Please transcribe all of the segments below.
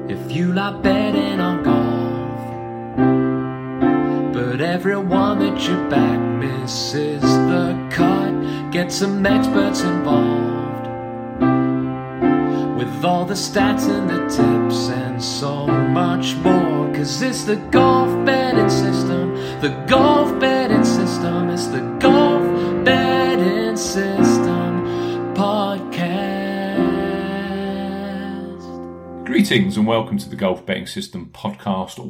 if you like betting on golf, but everyone that you back misses the cut. Get some experts involved with all the stats and the tips and so much more, 'cause it's the golf betting system, the golf betting system, it's the golf betting system podcast. Greetings and welcome to the Golf Betting System podcast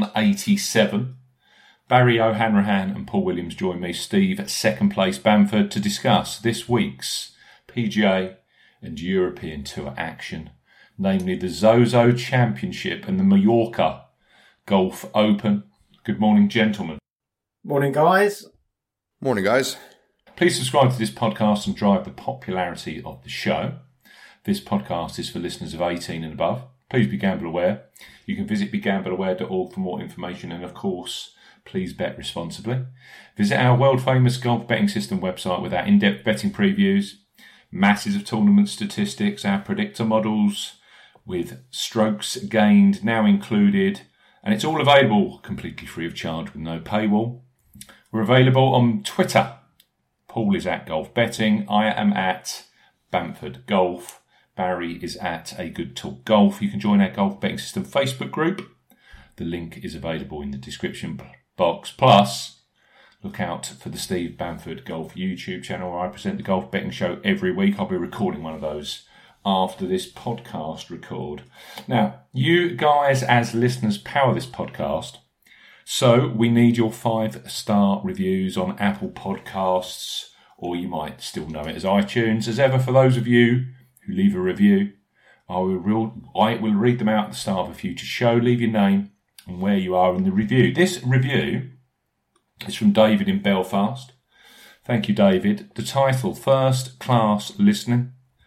187. Barry O'Hanrahan and Paul Williams join me, Steve at second place Bamford, to discuss this week's PGA and European Tour action, namely the Zozo Championship and the Mallorca Golf Open. Good morning, gentlemen. Morning, guys. Morning, guys. Please subscribe to this podcast and drive the popularity of the show. This podcast is for listeners of 18 and above. Please be gamble aware. You can visit begambleaware.org for more information, and of course, please bet responsibly. Visit our world-famous golf betting system website with our in-depth betting previews, masses of tournament statistics, our predictor models with strokes gained now included, and it's all available completely free of charge with no paywall. We're available on Twitter. Paul is at Golf Betting. I am at Bamford Golf. Barry is at A Good Talk Golf. You can join our Golf Betting System Facebook group. The link is available in the description box. Plus, look out for the Steve Bamford Golf YouTube channel where I present the Golf Betting Show every week. I'll be recording one of those after this podcast record. Now, you guys as listeners power this podcast, so we need your 5-star reviews on Apple Podcasts, or you might still know it as iTunes. As ever, for those of you who leave a review, I will read them out at the start of a future show. Leave your name and where you are in the review. This review is from David in Belfast. Thank you, David. The title, First Class Listening.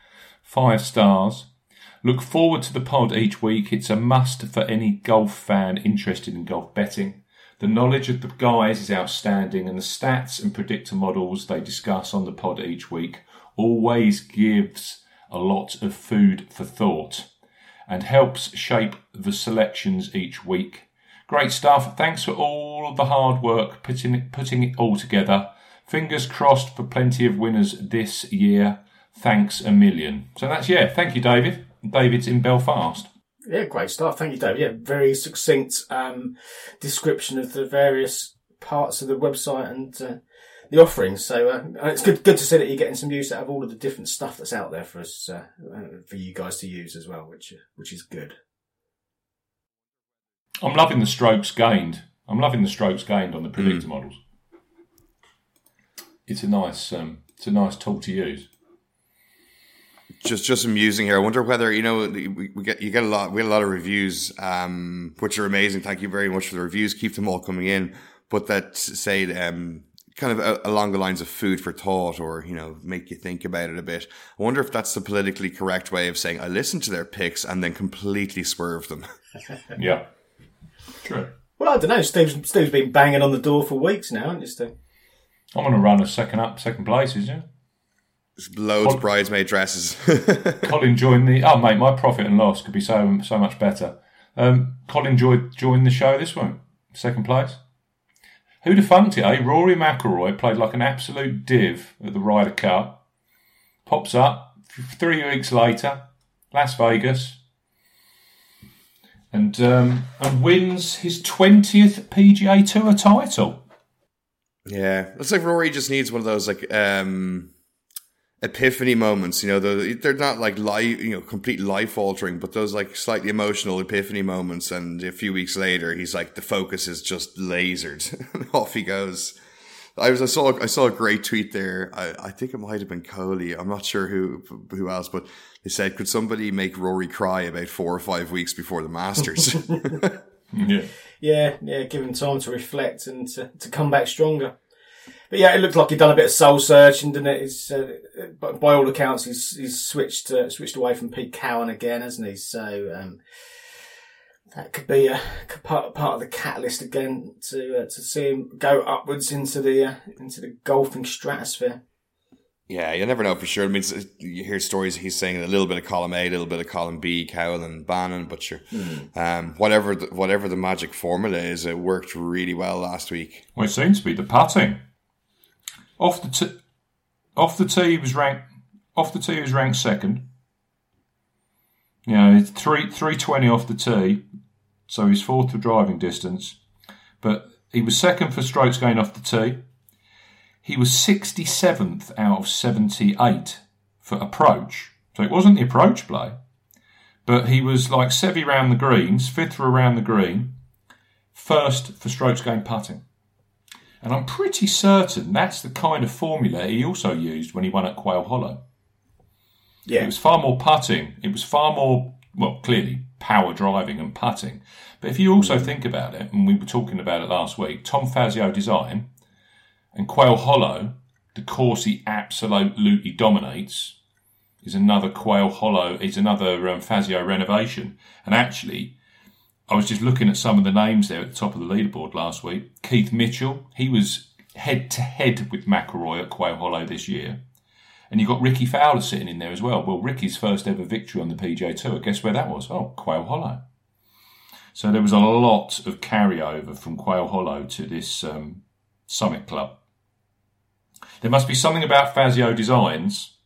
5 stars. Look forward to the pod each week. It's a must for any golf fan interested in golf betting. The knowledge of the guys is outstanding, and the stats and predictor models they discuss on the pod each week always gives a lot of food for thought and helps shape the selections each week. Great stuff. Thanks for all of the hard work putting it all together. Fingers crossed for plenty of winners this year. Thanks a million. So that's, thank you, David. David's in Belfast. Yeah, great stuff. Thank you, David. Yeah, very succinct description of the various parts of the website and the offerings. So it's good to see that you're getting some use out of all of the different stuff that's out there for us, for you guys to use as well, which is good. I'm loving the strokes gained. on the predictor models. It's a nice tool to use. Just amusing here. I wonder whether we get a lot of reviews, which are amazing. Thank you very much for the reviews. Keep them all coming in. But that say kind of along the lines of food for thought, or make you think about it a bit. I wonder if that's the politically correct way of saying I listened to their picks and then completely swerved them. Yeah, true. Well, I don't know. Steve's been banging on the door for weeks now, hasn't he, Steve? I'm going to run a second places, yeah. Loads of bridesmaid dresses. Colin joined mate, my profit and loss could be so much better. Colin joined the show this one, second place. Who'd have funked it, eh? Rory McIlroy played like an absolute div at the Ryder Cup. Pops up 3 weeks later, Las Vegas, and wins his 20th PGA Tour title. Yeah, looks like Rory just needs one of those epiphany moments, they're not like complete life altering, but those like slightly emotional epiphany moments. And a few weeks later, he's like, the focus is just lasered and off he goes. I saw a great tweet there. I think it might have been Coley. I'm not sure who else, but they said, could somebody make Rory cry about 4 or 5 weeks before the Masters? Yeah. Give him time to reflect and to come back stronger. But yeah, it looked like he'd done a bit of soul searching, didn't it? By all accounts, he's switched away from Pete Cowan again, hasn't he? So that could be a part of the catalyst again to see him go upwards into the golfing stratosphere. Yeah, you never know for sure. I mean, you hear stories he's saying a little bit of column A, a little bit of column B, Cowell and Bannon, but sure, whatever the magic formula is, it worked really well last week. Well, it seems to be the putting. Off the tee, he was ranked second. You know, 320 off the tee, so he's fourth for driving distance, but he was second for strokes gained off the tee. He was 67th out of 78 for approach. So it wasn't the approach play. But he was like Seve round the greens, fifth for around the green, first for strokes gained putting. And I'm pretty certain that's the kind of formula he also used when he won at Quail Hollow. Yeah. It was far more putting. It was far more, well, clearly power driving and putting. But if you also think about it, and we were talking about it last week, Tom Fazio design, and Quail Hollow, the course he absolutely dominates, is another Quail Hollow, is another Fazio renovation. And actually, I was just looking at some of the names there at the top of the leaderboard last week. Keith Mitchell, he was head-to-head with McIlroy at Quail Hollow this year. And you've got Ricky Fowler sitting in there as well. Well, Ricky's first ever victory on the PGA Tour, guess where that was? Oh, Quail Hollow. So there was a lot of carryover from Quail Hollow to this Summit Club. There must be something about Fazio designs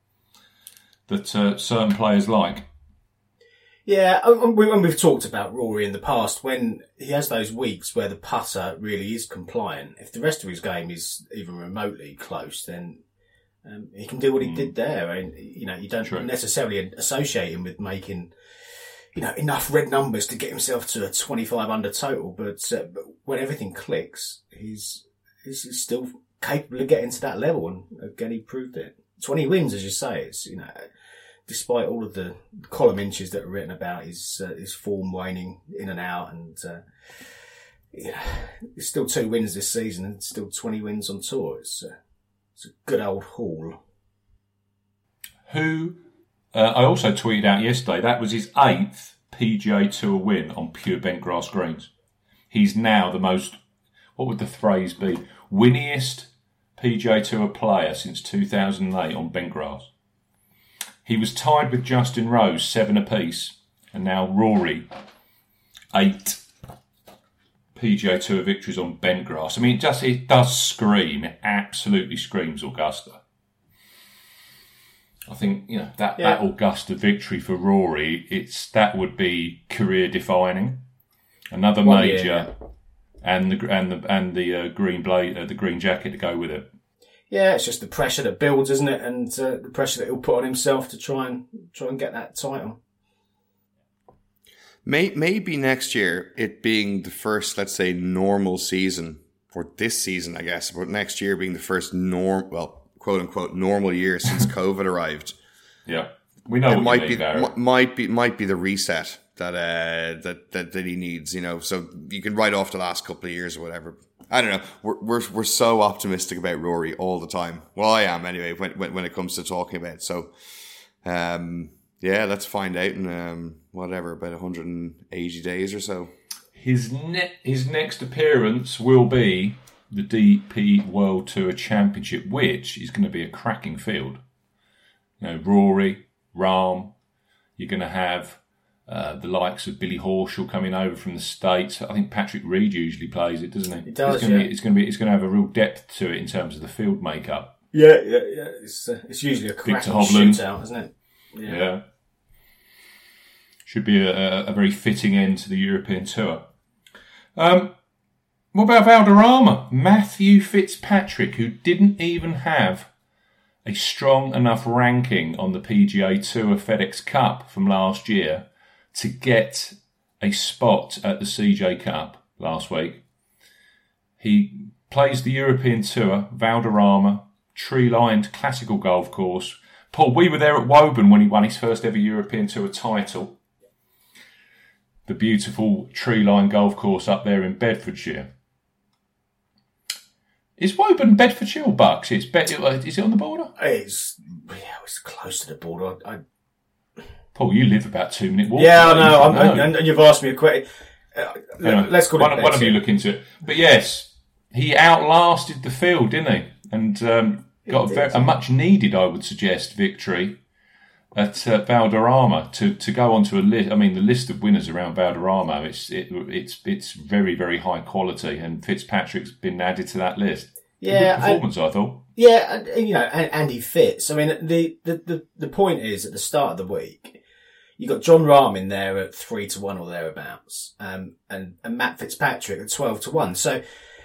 that certain players like. Yeah, and we've talked about Rory in the past, when he has those weeks where the putter really is compliant, if the rest of his game is even remotely close, then he can do what he did there. And, you know, you don't necessarily associate him with making, you know, enough red numbers to get himself to a 25 under total, but when everything clicks, he's still capable of getting to that level, and again he proved it. 20 wins, as you say, it's, you know, despite all of the column inches that are written about his form waning in and out, and yeah, it's still 2 wins this season and still 20 wins on tour. It's a good old haul. Who I also tweeted out yesterday, that was his 8th PGA Tour win on pure bent grass greens. He's now the most, what would the phrase be, winniest PGA Tour player since 2008 on bent grass. He was tied with Justin Rose, 7 apiece, and now Rory, 8 PGA Tour victories on bent grass. I mean, it does scream, it absolutely screams Augusta. I think, you know, that Augusta victory for Rory, that would be career defining. Another major. And the green blade, the green jacket to go with it. Yeah, it's just the pressure that builds, isn't it? And the pressure that he'll put on himself to try and get that title. Maybe next year, it being the first, let's say, normal season, or this season, I guess, but next year being the first quote unquote normal year since COVID arrived. Yeah, we know it what you mean, might be the reset that he needs, you know. So you can write off the last couple of years or whatever. I don't know. We're so optimistic about Rory all the time. Well, I am anyway when it comes to talking about it. So, yeah, let's find out in about 180 days or so. His next appearance will be the DP World Tour Championship, which is going to be a cracking field. You know, Rory, Rahm. You're going to have the likes of Billy Horschel coming over from the States. I think Patrick Reed usually plays it, doesn't he? He does. It's going to have a real depth to it in terms of the field makeup. Yeah. It's usually a cracking shootout, isn't it? Yeah. Should be a very fitting end to the European Tour. What about Valderrama? Matthew Fitzpatrick, who didn't even have a strong enough ranking on the PGA Tour FedEx Cup from last year to get a spot at the CJ Cup last week. He plays the European Tour, Valderrama, tree-lined classical golf course. Paul, we were there at Woburn when he won his first ever European Tour title. The beautiful tree-lined golf course up there in Bedfordshire. Is Woburn Bedfordshire or Bucks? Is it on the border? It's close to the border. Paul, you live about 2-minute walk. Yeah, I know. And you've asked me a question. Let's call one of you look into it. But yes, he outlasted the field, didn't he? And got a much needed, I would suggest, victory at Valderrama to go onto a list. I mean, the list of winners around Valderrama, it's very, very high quality, and Fitzpatrick's been added to that list. Yeah, good performance, I thought. Yeah, and he fits. I mean, the point is at the start of the week, you got Jon Rahm in there at 3-1 or thereabouts, and Matt Fitzpatrick at 12-1. So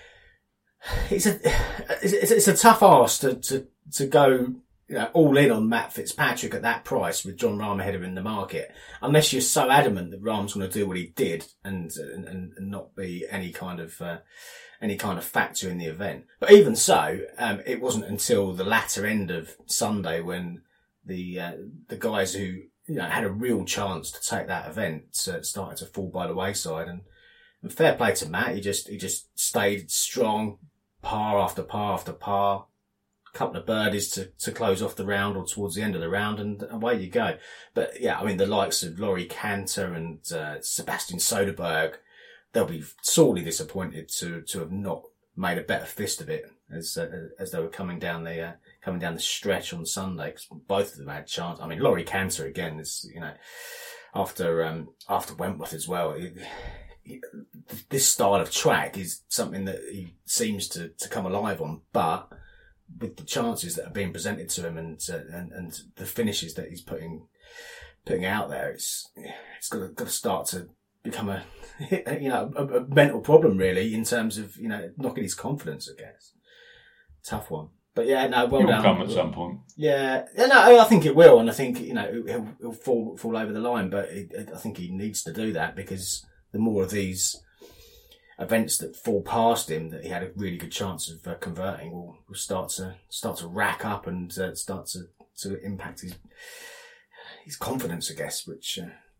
it's a tough ask to go all in on Matt Fitzpatrick at that price with Jon Rahm ahead of him in the market, unless you're so adamant that Rahm's going to do what he did and not be any kind of factor in the event. But even so, it wasn't until the latter end of Sunday when the guys who had a real chance to take that event started to fall by the wayside. And fair play to Matt, he just stayed strong, par after par after par. Couple of birdies to close off the round or towards the end of the round, and away you go. But yeah, I mean, the likes of Laurie Cantor and Sebastian Soderberg, they'll be sorely disappointed to have not made a better fist of it as they were coming down the stretch on Sunday, because both of them had chance. I mean, Laurie Cantor again is after Wentworth as well. This style of track is something that he seems to come alive on, but with the chances that are being presented to him and the finishes that he's putting out there, it's got to start to become a mental problem really, in terms of knocking his confidence, I guess. Tough one, but yeah, no, well done. It'll come at some point. Yeah, no, I think it will, and I think he'll fall over the line, but I think he needs to do that, because the more of these events that fall past him that he had a really good chance of converting will start to rack up and start to impact his confidence, I guess, which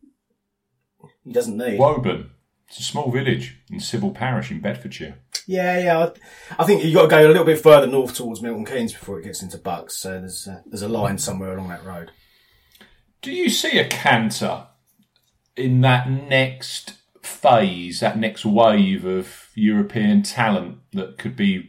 he doesn't need. Woburn, it's a small village in Civil Parish in Bedfordshire. Yeah. I think you've got to go a little bit further north towards Milton Keynes before it gets into Bucks. So there's a line somewhere along that road. Do you see a Cantor in that next phase, that next wave of European talent that could be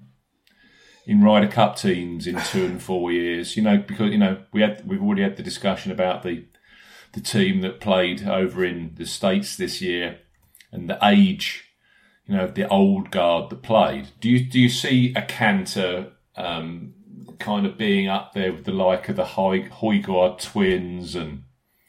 in Ryder Cup teams in 2 and 4 years? Because we've already had the discussion about the team that played over in the States this year and the age, of the old guard that played. Do you see a Cantor kind of being up there with the like of the Højgaard twins and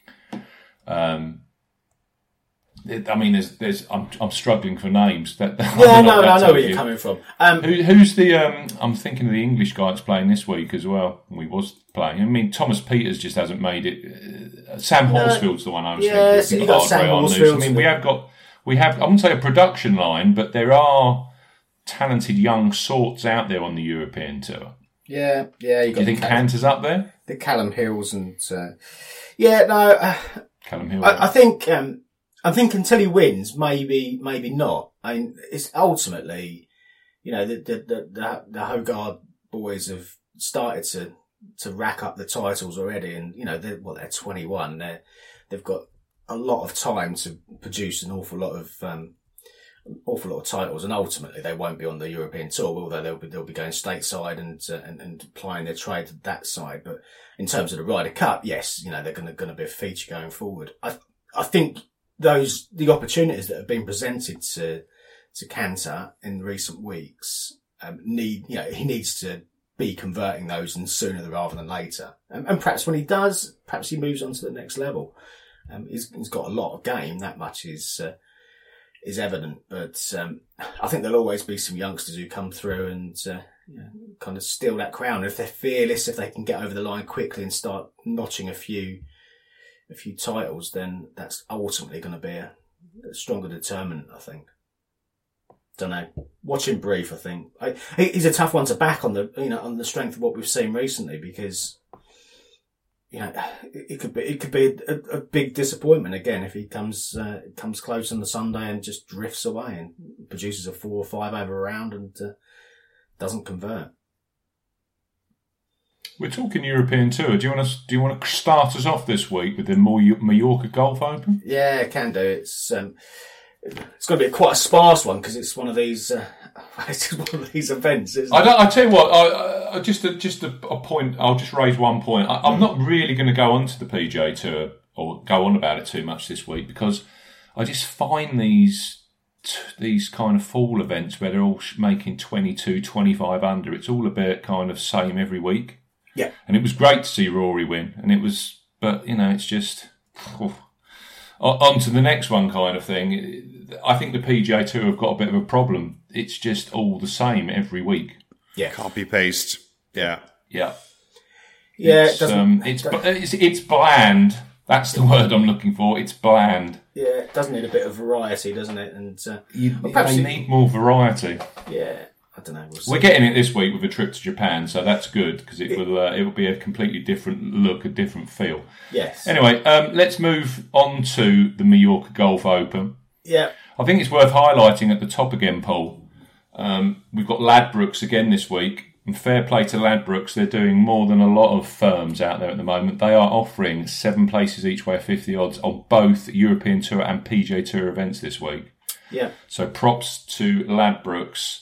I mean, I'm struggling for names. I know where you're coming from. Who's the? I'm thinking of the English guy that's playing this week as well. We was playing. I mean, Thomas Peters just hasn't made it. Sam Horsfield's the one I was thinking. Yeah, so you got Sam Horsfield. I mean, we have. I wouldn't say a production line, but there are talented young sorts out there on the European tour. Yeah. Do you think Cantor's up there? The Callum Hills and Callum Hill. I think until he wins, maybe not. I mean, it's ultimately, the Højgaard boys have started to rack up the titles already, and they're 21. They've got a lot of time to produce an awful lot of titles, and ultimately they won't be on the European tour, although they'll be going stateside and applying their trade to that side. But in terms of the Ryder Cup, yes, they're going to be a feature going forward. I think the opportunities that have been presented to Cantor in recent weeks he needs to be converting those, and sooner rather than later. And perhaps when he does, perhaps he moves on to the next level. He's got a lot of game, that much is evident. But I think there'll always be some youngsters who come through and kind of steal that crown. If they're fearless, if they can get over the line quickly and start notching a few titles, then that's ultimately going to be a stronger determinant, I think. Don't know. Watch him brief, I think. He's a tough one to back on the strength of what we've seen recently, because it could be a big disappointment again if he comes close on the Sunday and just drifts away and produces a 4 or 5 over a round and doesn't convert. We're talking European Tour. Do you want to start us off this week with the Mallorca Golf Open? Yeah, can do. It's it's going to be quite a sparse one because it's one of these. It's one of these events, isn't it? I tell you what. I just a point. I'll just raise one point. I'm not really going to go on to the PGA Tour or go on about it too much this week because I just find these kind of fall events where they're all making 22, 25 under. It's all a bit kind of same every week. Yeah. And it was great to see Rory win, but it's just on to the next one kind of thing. I think the PGA Tour have got a bit of a problem. It's just all the same every week. Yeah, copy paste. Yeah. It's bland. That's the word I'm looking for. It's bland. Yeah, it does need a bit of variety, doesn't it? And they need more variety. Yeah. I don't know. We're getting it this week with a trip to Japan, so that's good because it will be a completely different look, a different feel. Yes. Anyway, let's move on to the Mallorca Golf Open. Yeah. I think it's worth highlighting at the top again, Paul. We've got Ladbrokes again this week, and fair play to Ladbrokes. They're doing more than a lot of firms out there at the moment. They are offering 7 places each way, 50 odds on both European Tour and PGA Tour events this week. Yeah. So props to Ladbrokes.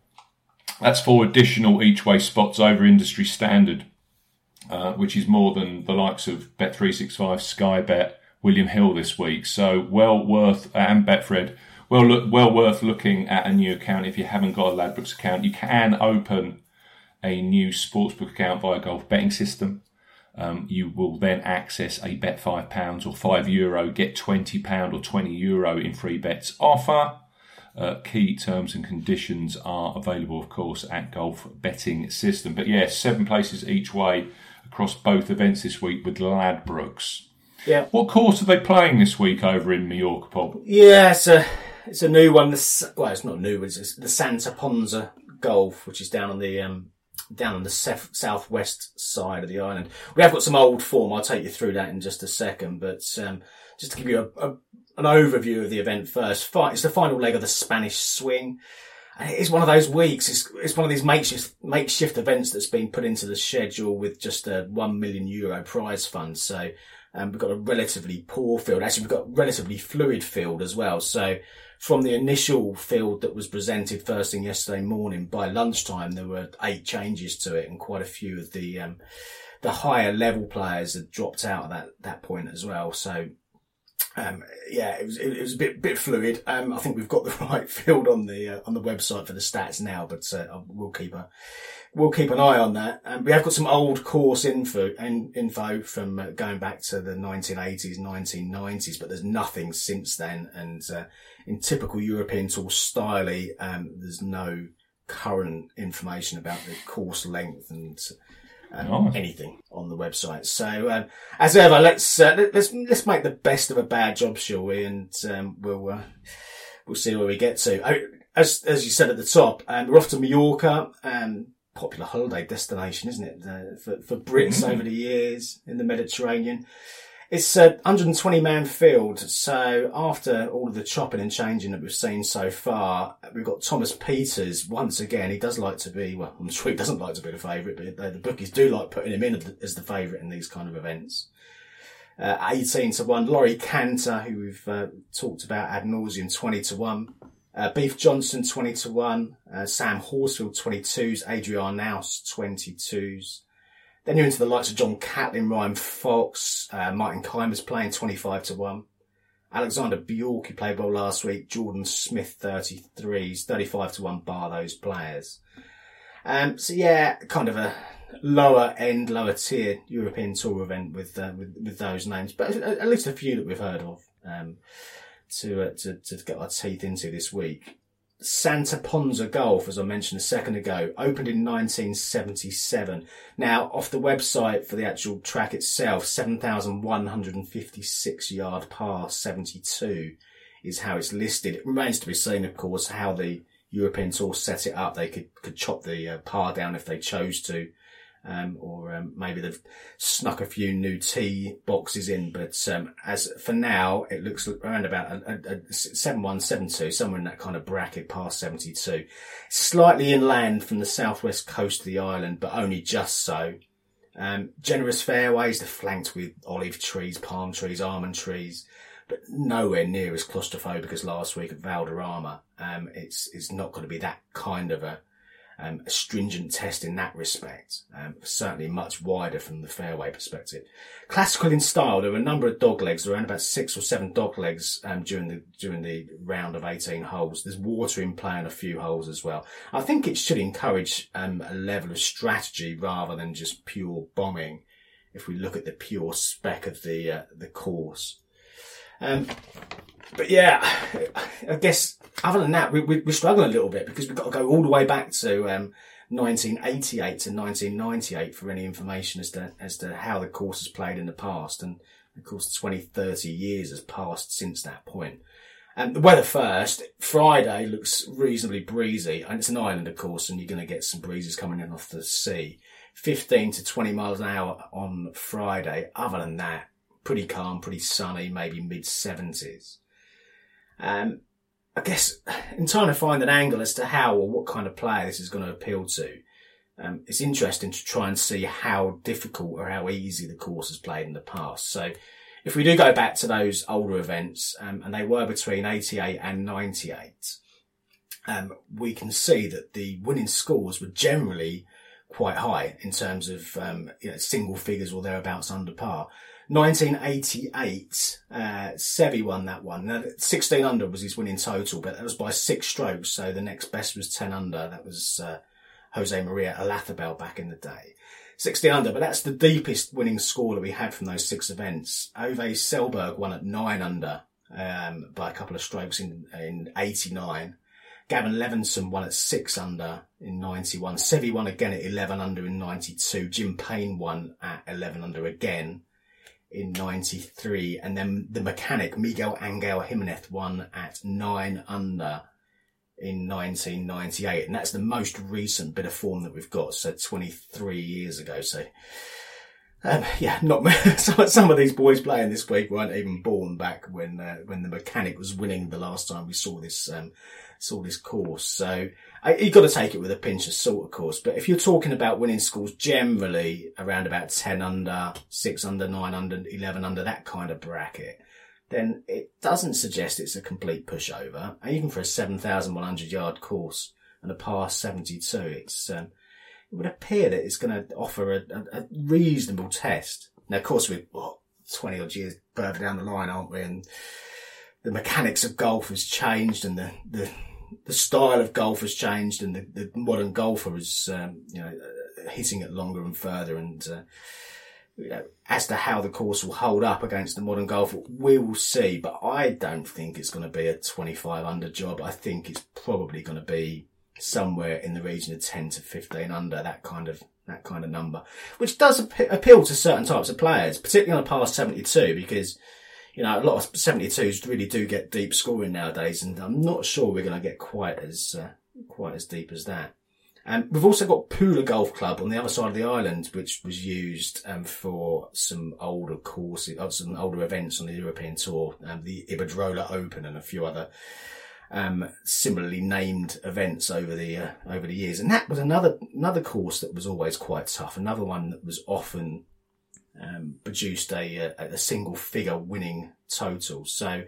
That's 4 additional each-way spots over industry standard, which is more than the likes of Bet365, Sky Bet, William Hill this week. So and Betfred, well worth looking at a new account if you haven't got a Ladbrokes account. You can open a new sportsbook account via Golf Betting System. You will then access a bet £5 or €5, get £20 or €20 in free bets offer. Key terms and conditions are available, of course, at Golf Betting System. But yeah, 7 places each way across both events this week with Ladbrokes. Yeah. What course are they playing this week over in Mallorca, Paul? Yeah, it's a new one. It's not new. It's the Santa Ponsa Golf, which is down on the southwest side of the island. We have got some old form. I'll take you through that in just a second. But just to give you an overview of the event first. It's the final leg of the Spanish Swing. And it is one of those weeks. It's one of these makeshift events that's been put into the schedule with just a €1 million prize fund. So we've got a relatively poor field. Actually, we've got a relatively fluid field as well. So from the initial field that was presented first thing yesterday morning, by lunchtime there were 8 changes to it, and quite a few of the higher level players had dropped out at that point as well. So it was a bit fluid. I think we've got the right field on the website for the stats now, but we'll keep an eye on that. We have got some old course info from going back to the 1980s, 1990s, but there's nothing since then. And in typical European Tour style, there's no current information about the course length and anything on the website. So as ever, let's make the best of a bad job, shall we? And we'll see where we get to. As you said at the top, we're off to Mallorca. Popular holiday destination, isn't it? For Brits over the years in the Mediterranean. It's a 120-man field. So after all of the chopping and changing that we've seen so far, we've got Thomas Pieters once again. He does like to be, well, I'm sure he doesn't like to be the favourite, but the bookies do like putting him in as the favourite in these kind of events. 18-1. Laurie Cantor, who we've talked about ad nauseum, 20-1. Beef Johnson, 20-1. Sam Horsfield, 22s. Adrian Naus, 22s. Then you're into the likes of John Catlin, Ryan Fox, Martin Keimer's playing 25-1. Alexander Bjork, who played well last week. Jordan Smith, 33s, 35-1 bar those players. So yeah, kind of a lower tier European Tour event with those names, but at least a few that we've heard of to get our teeth into this week. Santa Ponsa Golf, as I mentioned a second ago, opened in 1977. Now, off the website for the actual track itself, 7,156 yard par 72 is how it's listed. It remains to be seen, of course, how the European Tour set it up. They could chop the par down if they chose to. Or maybe they've snuck a few new tee boxes in, but as for now, it looks around about a 7-1-7-2, somewhere in that kind of bracket, past 72. Slightly inland from the southwest coast of the island, but only just so. Generous fairways, they're flanked with olive trees, palm trees, almond trees. but nowhere near as claustrophobic as last week at Valderrama. It's not going to be that kind of a stringent test in that respect. Certainly much wider from the fairway perspective. Classical in style, there were a number of dog legs, around about 6 or 7 dog legs during the round of 18 holes. There's water in play on a few holes as well. I think it should encourage a level of strategy rather than just pure bombing, if we look at the pure spec of the course. But yeah, I guess other than that, we're struggling a little bit because we've got to go all the way back to 1988 to 1998 for any information as to how the course has played in the past. And of course, 20, 30 years has passed since that point. And the weather first, Friday looks reasonably breezy, and it's an island, of course, and you're going to get some breezes coming in off the sea. 15 to 20 miles an hour on Friday. Other than that, pretty calm, pretty sunny, maybe mid-70s. I guess in trying to find an angle as to how or what kind of player this is going to appeal to, it's interesting to try and see how difficult or how easy the course has played in the past. So if we do go back to those older events, and they were between 88 and 98, we can see that the winning scores were generally quite high in terms of single figures or thereabouts under par. 1988, Seve won that one. Now, 16 under was his winning total, but that was by 6 strokes. So the next best was 10 under. That was Jose Maria Olazabal back in the day. 16 under, but that's the deepest winning score that we had from those 6 events. Ove Selberg won at 9 under by a couple of strokes in 89. Gavin Levinson won at 6 under in 91. Seve won again at 11 under in 92. Jim Payne won at 11 under again in 93. And then the mechanic, Miguel Angel Jimenez, won at 9 under in 1998. And that's the most recent bit of form that we've got. So 23 years ago. So, not some of these boys playing this week weren't even born back when the mechanic was winning the last time we saw this course. So you've got to take it with a pinch of salt, of course. But if you're talking about winning scores generally around about 10 under, 6 under, 9 under, 11 under, that kind of bracket, then it doesn't suggest it's a complete pushover. Even for a 7,100 yard course and a par 72, it would appear that it's going to offer a reasonable test. Now, of course, we're 20 odd years further down the line, aren't we? And the mechanics of golf has changed, and the style of golf has changed, and the modern golfer is hitting it longer and further. And as to how the course will hold up against the modern golfer, we will see. But I don't think it's going to be a 25 under job. I think it's probably going to be somewhere in the region of 10 to 15 under, that kind of number, which does appeal to certain types of players, particularly on a par 72, because a lot of 72s really do get deep scoring nowadays, and I'm not sure we're going to get quite as deep as that. We've also got Pula Golf Club on the other side of the island, which was used for some older courses, some older events on the European Tour, the Iberdrola Open and a few other similarly named events over the years. And that was another course that was always quite tough, another one that was often produced a single figure winning total. So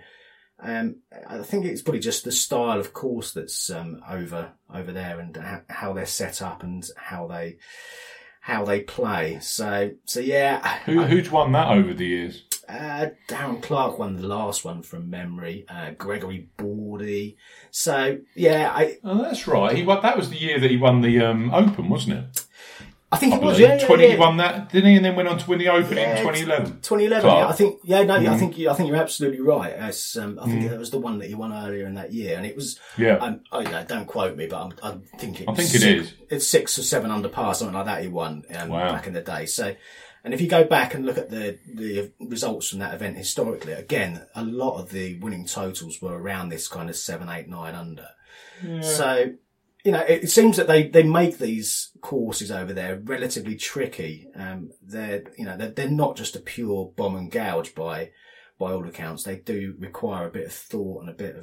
I think it's probably just the style of course that's over there, and how they're set up and how they play. So yeah. Who's won that over the years? Darren Clark won the last one from memory. Gregory Bordy. So yeah, that's right. That was the year that he won the Open, wasn't it? I think it was, yeah. He won that, didn't he? And then went on to win the Open in 2011. 2011, yeah. I think you're absolutely right. I think that was the one that he won earlier in that year, and it was. Yeah. Don't quote me, but I think it is. It's 6 or 7 under par, something like that. He won back in the day. So, and if you go back and look at the results from that event historically, again, a lot of the winning totals were around this kind of 7, 8, 9 under. Yeah. So. It seems that they make these courses over there relatively tricky. They're not just a pure bomb and gouge by all accounts. They do require a bit of thought and a bit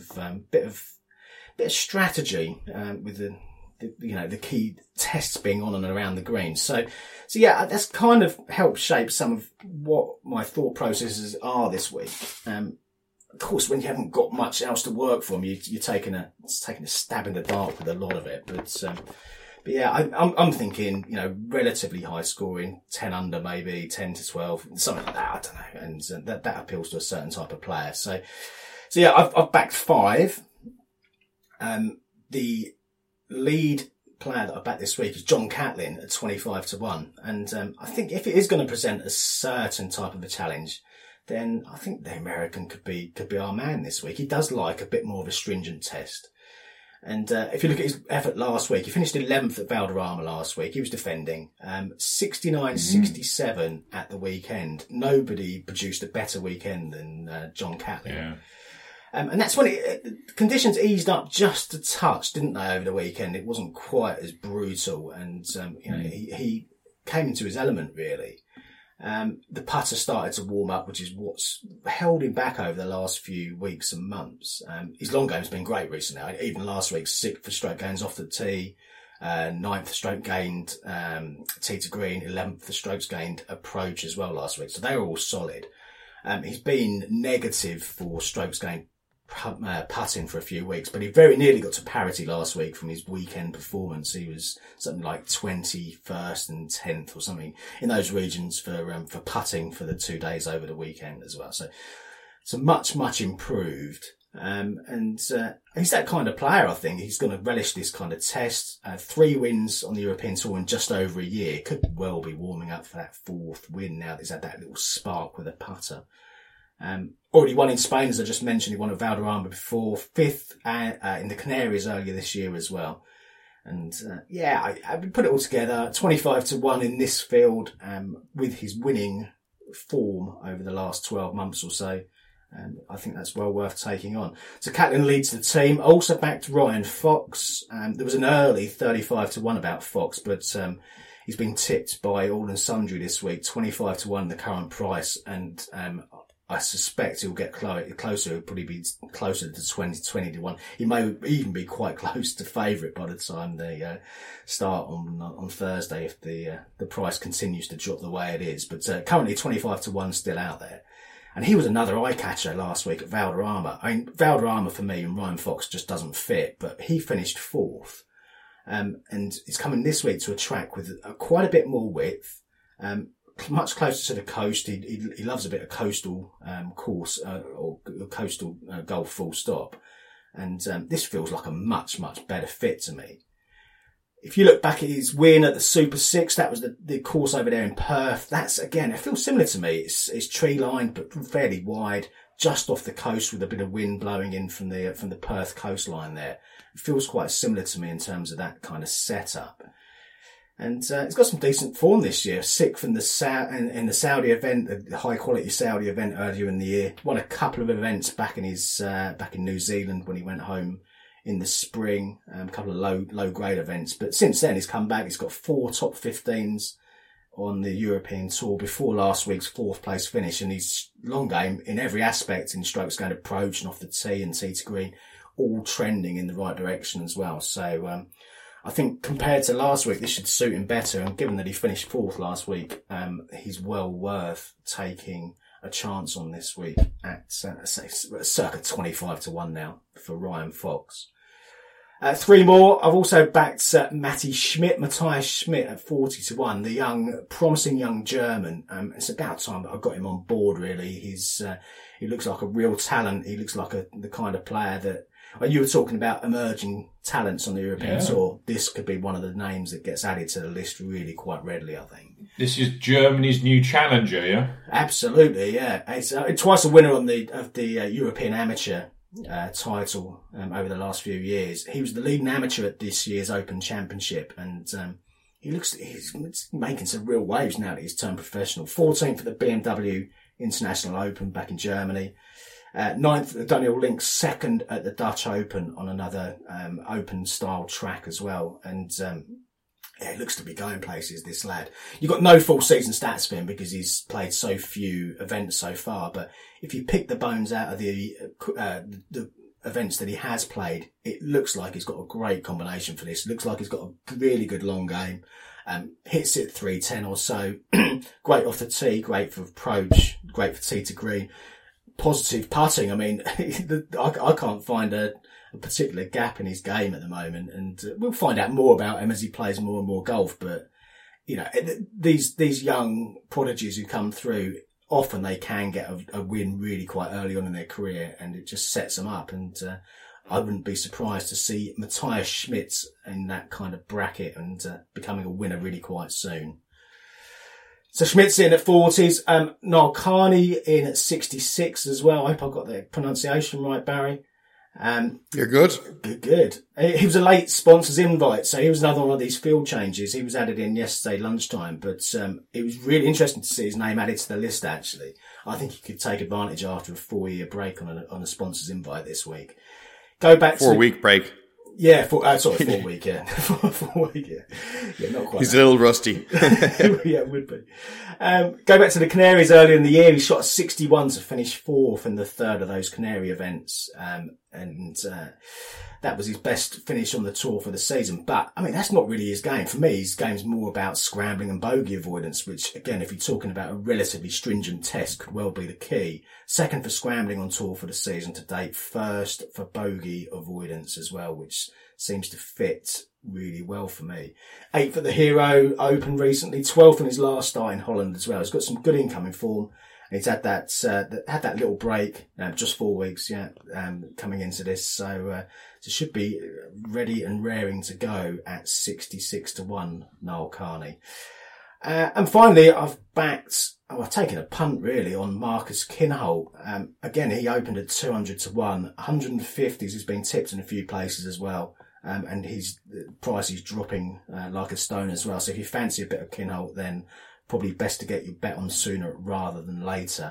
of strategy, with the key tests being on and around the green. So yeah, that's kind of helped shape some of what my thought processes are this week. of course, when you haven't got much else to work from, you're taking a stab in the dark with a lot of it. But yeah, I'm thinking, relatively high scoring, 10 under maybe, 10 to 12, something like that. I don't know, and that appeals to a certain type of player. So yeah, I've backed 5. The lead player that I backed this week is John Catlin at 25-1, and I think if it is going to present a certain type of a challenge, then I think the American could be our man this week. He does like a bit more of a stringent test. And if you look at his effort last week, he finished 11th at Valderrama last week. He was defending 69-67 at the weekend. Nobody produced a better weekend than John Catlin. Yeah. And that's when conditions eased up just a touch, didn't they, over the weekend? It wasn't quite as brutal, and he came into his element really. The putter started to warm up, which is what's held him back over the last few weeks and months. His long game's been great recently. Even last week, 6th for stroke gains off the tee, 9th for stroke gained tee to green, 11th for strokes gained approach as well last week. So they were all solid. He's been negative for strokes gained putting for a few weeks, but he very nearly got to parity last week from his weekend performance. He was something like 21st and 10th or something in those regions for putting for the 2 days over the weekend as well. So much improved. And he's that kind of player. I think he's going to relish this kind of test. 3 wins on the European Tour in just over a year. Could well be warming up for that 4th win now that he's had that little spark with a putter. Already won in Spain, as I just mentioned. He won at Valderrama before, 5th in the Canaries earlier this year as well. And I would put it all together, 25-1 in this field, with his winning form over the last 12 months or so. I think that's well worth taking on. So Catlin leads the team. Also backed Ryan Fox. There was an early 35-1 about Fox, but he's been tipped by all and sundry this week, 25-1 the current price, and I suspect he'll get closer. He'll probably be closer to 20-1. He may even be quite close to favourite by the time they start on Thursday if the price continues to drop the way it is. But currently 25-1 still out there. And he was another eye catcher last week at Valderrama. I mean, Valderrama for me and Ryan Fox just doesn't fit, but he finished 4th. And he's coming this week to a track with quite a bit more width. Much closer to the coast. He loves a bit of coastal course or coastal golf full stop, and this feels like a much better fit to me. If you look back at his win at the Super 6, that was the course over there in Perth. That's again, it feels similar to me. It's tree lined but fairly wide, just off the coast with a bit of wind blowing in from the Perth coastline there. It feels quite similar to me in terms of that kind of setup. And he's got some decent form this year. 6th in the Saudi event, the high quality Saudi event earlier in the year. Won a couple of events back in New Zealand when he went home in the spring. A couple of low grade events, but since then he's come back. He's got 4 top 15s on the European Tour before last week's 4th place finish, and he's long game in every aspect, in strokes gained approach and off the tee and tee to green, all trending in the right direction as well. So I think compared to last week, this should suit him better. And given that he finished 4th last week, he's well worth taking a chance on this week at circa 25-1 now for Ryan Fox. 3 more. I've also backed Matthias Schmidt at 40-1, the promising young German. It's about time that I got him on board, really. He looks like a real talent. He looks like the kind of player that, when you were talking about emerging talents on the European Tour, this could be one of the names that gets added to the list really quite readily, I think. This is Germany's new challenger, yeah? Absolutely, yeah. It's twice a winner of the European Amateur title over the last few years. He was the leading amateur at this year's Open Championship, and he's making some real waves now that he's turned professional. 14th for the BMW International Open back in Germany. 9th at the Daniel Link, 2nd at the Dutch Open on another open style track as well. And it looks to be going places, this lad. You've got no full season stats for him because he's played so few events so far. But if you pick the bones out of the events that he has played, it looks like he's got a great combination for this. It looks like he's got a really good long game. Hits it 310 or so. Great off the tee, great for approach, great for tee to green. positive putting. I mean, I can't find a particular gap in his game at the moment, and we'll find out more about him as he plays more and more golf. But these young prodigies who come through, often they can get a win really quite early on in their career, and it just sets them up. And I wouldn't be surprised to see Matthias Schmidt in that kind of bracket and becoming a winner really quite soon. So Schmidt's in at 40s. Niall Carney in at 66 as well. I hope I got the pronunciation right, Barry. You're good. Good. He was a late sponsors invite, so he was another one of these field changes. He was added in yesterday lunchtime, but it was really interesting to see his name added to the list, actually. I think he could take advantage after a 4-year break on a sponsors invite this week. Go back 4-week break. Yeah, 4 week, yeah. 4 week, yeah. Yeah, not quite. He's a little rusty. Yeah, it would be. Go back to the Canaries earlier in the year. He shot 61 to finish 4th in the third of those Canary events. That was his best finish on the tour for the season. But, I mean, that's not really his game. For me, his game's more about scrambling and bogey avoidance, which, again, if you're talking about a relatively stringent test, could well be the key. Second for scrambling on tour for the season to date. First for bogey avoidance as well, which seems to fit really well for me. 8th at the Hero Open recently. 12th in his last start in Holland as well. He's got some good incoming form. And he's had that little break, just 4 weeks, coming into this. So should be ready and raring to go at 66 to 1, Niall Carney. And finally, I've taken a punt really on Marcus Kinhult. Again, he opened at 200 to 1. 150s has been tipped in a few places as well. And his price is dropping like a stone as well. So if you fancy a bit of Kinhult, then probably best to get your bet on sooner rather than later.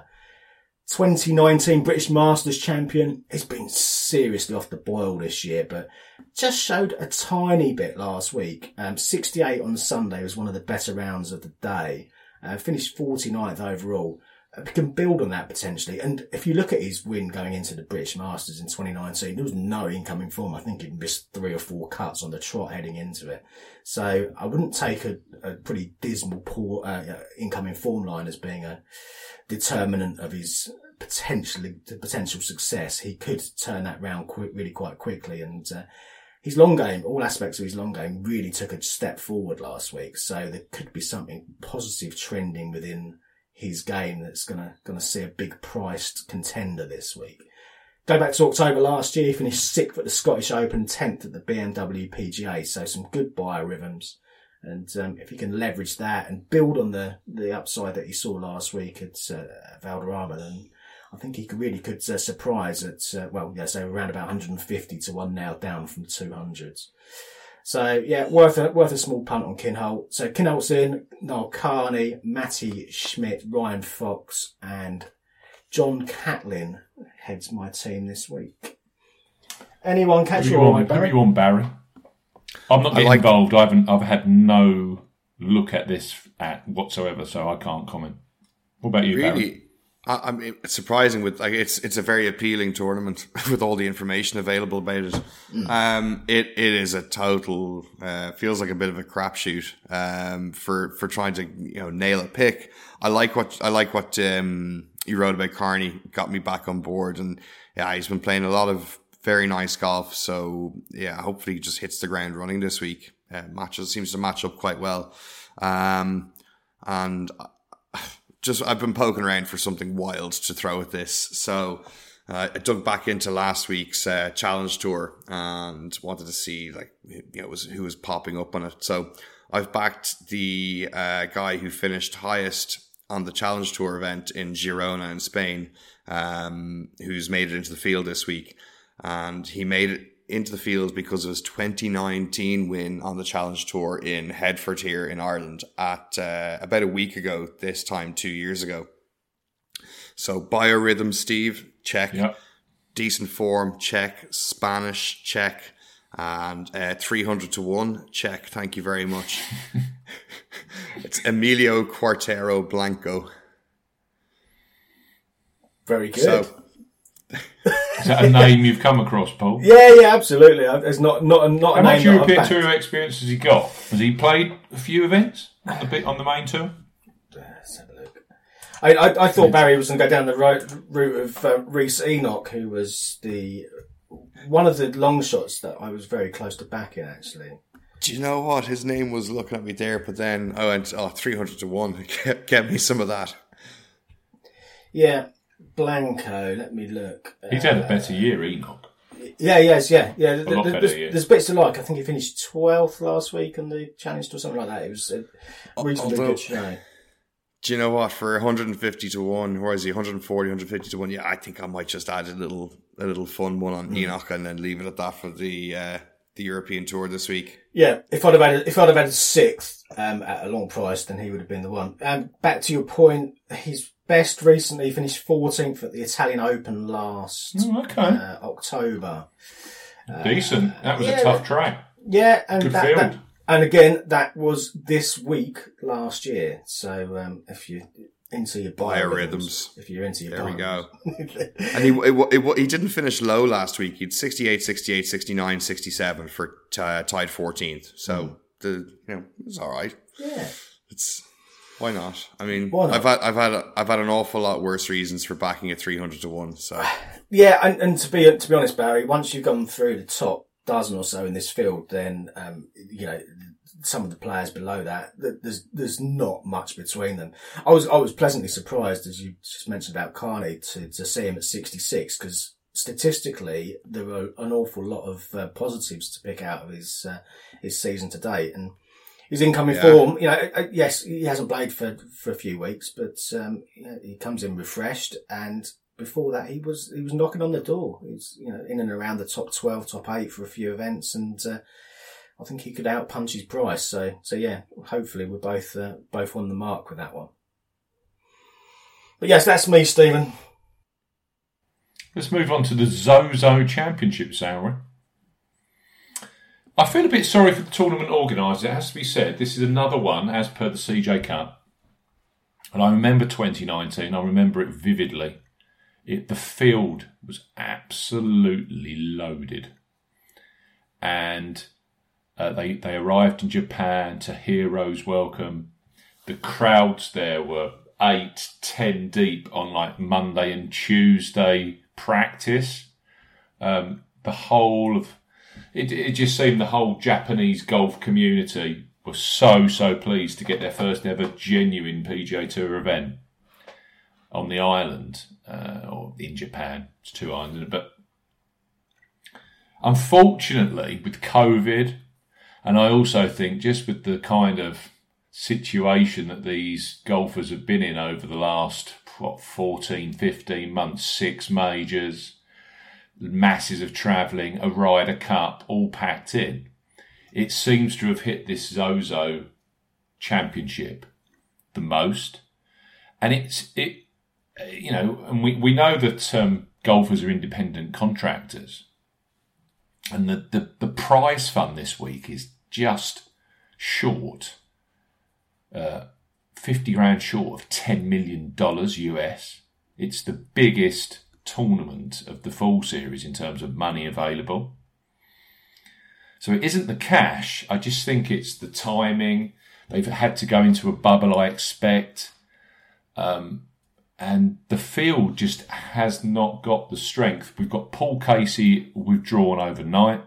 2019 British Masters champion. He's been seriously off the boil this year, but just showed a tiny bit last week. 68 on Sunday was one of the better rounds of the day. Finished 49th overall. We can build on that potentially. And if you look at his win going into the British Masters in 2019, there was no incoming form. I think he missed 3 or 4 cuts on the trot heading into it. So I wouldn't take a pretty dismal poor incoming form line as being a determinant of his potential success. He could turn that round really quite quickly. And his long game, all aspects of his long game really took a step forward last week. So there could be something positive trending within his game that's gonna see a big priced contender this week. Go back to October last year, he finished 6th at the Scottish Open, 10th at the BMW PGA, so some good biorhythms. And if he can leverage that and build on the upside that he saw last week at Valderrama, then I think he could surprise at around about 150 to 1 now, down from 200s. So yeah, worth a small punt on Kinhult. So Kinhult's in, Niall Carney, Matty Schmidt, Ryan Fox, and John Catlin heads my team this week. Anyone catch your eye, Barry? Who you want, Barry? I'm not getting involved. I've had no look at this whatsoever, so I can't comment. What about you, Barry? I mean, it's surprising it's a very appealing tournament with all the information available about it. It is a total, feels like a bit of a crapshoot, for trying to, nail a pick. I like what you wrote about Carney, got me back on board, and yeah, he's been playing a lot of very nice golf. So yeah, hopefully he just hits the ground running this week. Seems to match up quite well. I've been poking around for something wild to throw at this. So I dug back into last week's Challenge Tour and wanted to see who was popping up on it. So I've backed the guy who finished highest on the Challenge Tour event in Girona in Spain, who's made it into the field this week. And he made it into the field because of his 2019 win on the Challenge Tour in Headford here in Ireland at about a week ago, this time 2 years ago. So biorhythm, Steve, check. Yep. Decent form, check. Spanish, check. And 300 to 1, check. Thank you very much. It's Emilio Quartero Blanco. Very good. So, is that a name you've come across, Paul? Yeah, absolutely. It's not a How name. How much European Tour experience has he got? Has he played a few events on the main tour? Let's have a look. I thought Barry was going to go down the route of Rhys Enoch, who was one of the long shots that I was very close to backing, actually. Do you know what? His name was looking at me there, but then I went, 300 to 1. Get me some of that. Yeah, Blanco, let me look. He's had a better year, Enoch. Yeah, he has, yeah. Better, there's bits to like. I think he finished 12th last week on the Challenge or something like that. It was a reasonably good show. Do you know what? For 150 to 1, or is he 140, 150 to 1? Yeah, I think I might just add a little fun one on Enoch and then leave it at that for the European Tour this week. Yeah, if I'd have had 6th at a long price, then he would have been the one. Back to your point, his best recently finished 14th at the Italian Open last October. Decent. That was a tough track. Yeah, and good field. And again, that was this week last year. So if you're into your biorhythms, there we go. And he didn't finish low last week. He'd 68, 68, 69, 67 for tied 14th. So it's all right. Yeah, why not? I mean, I've had an awful lot worse reasons for backing at 300 to 1. So yeah, and to be honest, Barry, once you've gone through the top dozen or so in this field, then some of the players below that, there's not much between them. I was pleasantly surprised, as you just mentioned about Carney, to see him at 66, because statistically there were an awful lot of positives to pick out of his season to date, and his incoming form. Yes, he hasn't played for a few weeks, but he comes in refreshed, and before that he was knocking on the door. He's in and around the top 12, top 8 for a few events, and I think he could outpunch his price. So yeah, hopefully we're both on the mark with that one. But yes, that's me, Stephen. Let's move on to the Zozo Championship, Salary. I feel a bit sorry for the tournament organisers. It has to be said, this is another one as per the CJ Cup. And I remember 2019, I remember it vividly. The field was absolutely loaded. And they arrived in Japan to Heroes Welcome. The crowds there were 8, 10 deep on like Monday and Tuesday practice. The whole of it just seemed the whole Japanese golf community was so pleased to get their first ever genuine PGA Tour event on the island, or in Japan. It's 2 islands, but unfortunately with COVID, and I also think just with the kind of situation that these golfers have been in over the last 14, 15 months, 6 majors, masses of travelling, a Ryder Cup, all packed in, it seems to have hit this Zozo Championship the most. And and we know that golfers are independent contractors, and the prize fund this week is just short, 50 grand short of $10 million US. It's the biggest tournament of the full series in terms of money available. So it isn't the cash. I just think it's the timing. They've had to go into a bubble, I expect. And the field just has not got the strength. We've got Paul Casey withdrawn overnight.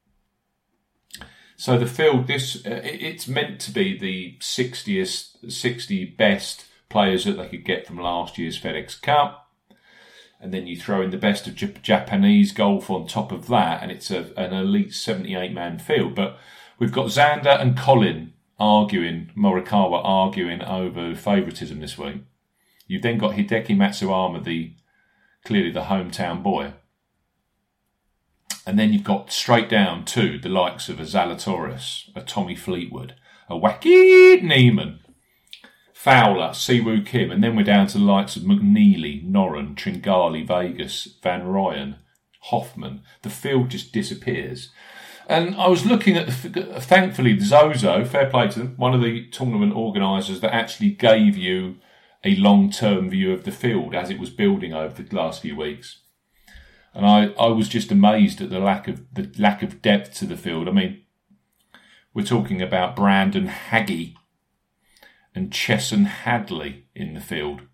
So the field, it's meant to be the 60 best players that they could get from last year's FedEx Cup. And then you throw in the best of Japanese golf on top of that, and it's an elite 78-man field. But we've got Xander and Colin Morikawa arguing over favouritism this week. You've then got Hideki Matsuyama, clearly the hometown boy. And then you've got straight down to the likes of a Zalatoris, a Tommy Fleetwood, a Joaquin Niemann, Fowler, Siwoo Kim, and then we're down to the likes of McNeely, Noren, Tringali, Vegas, Van Ryan, Hoffman. The field just disappears. And I was looking at thankfully, the Zozo, fair play to them, one of the tournament organisers that actually gave you a long-term view of the field as it was building over the last few weeks. And I was just amazed at the lack of depth to the field. I mean, we're talking about Brandon Haggy and Chesson Hadley in the field.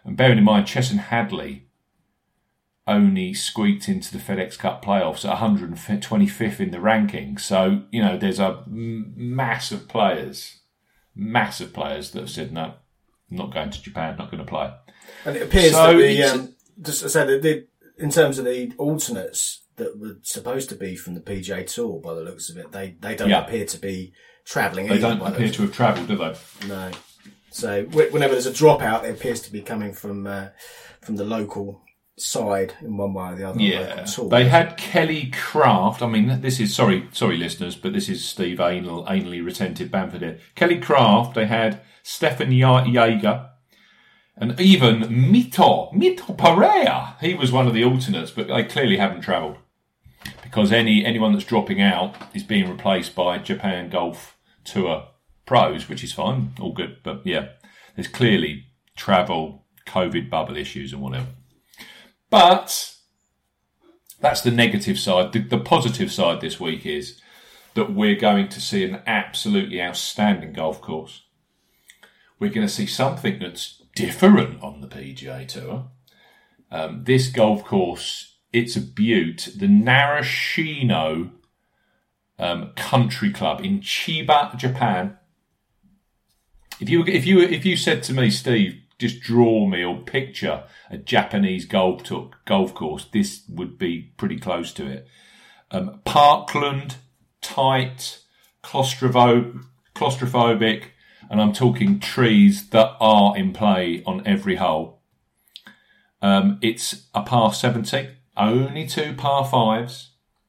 And bearing in mind, Chesson Hadley only squeaked into the FedEx Cup playoffs at 125th in the ranking. So, there's a mass of players that have said, no, I'm not going to Japan, not going to play. And it appears that just to say that in terms of the alternates that were supposed to be from the PGA Tour, by the looks of it, they don't appear to be travelling. They don't appear to have travelled, do they? No. So whenever there's a dropout, it appears to be coming from the local side in one way or the other. Yeah, they had Kelly Craft. I mean, this is sorry, listeners, but this is Steve anally retentive Bamford here. Kelly Craft. They had Stefan Jaeger, and even Mito Pereira. He was one of the alternates, but they clearly haven't travelled because anyone that's dropping out is being replaced by Japan Golf Tour pros, which is fine, all good. But yeah, there's clearly travel, COVID bubble issues and whatever. But that's the negative side. The positive side this week is that we're going to see an absolutely outstanding golf course. We're going to see something that's different on the PGA Tour. This golf course, it's a beaut. The Narashino Country Club in Chiba, Japan. If you said to me, Steve, just draw me or picture a Japanese golf course, this would be pretty close to it. Parkland, tight, claustrophobic, and I'm talking trees that are in play on every hole. It's a par 70, only 2 par 5s,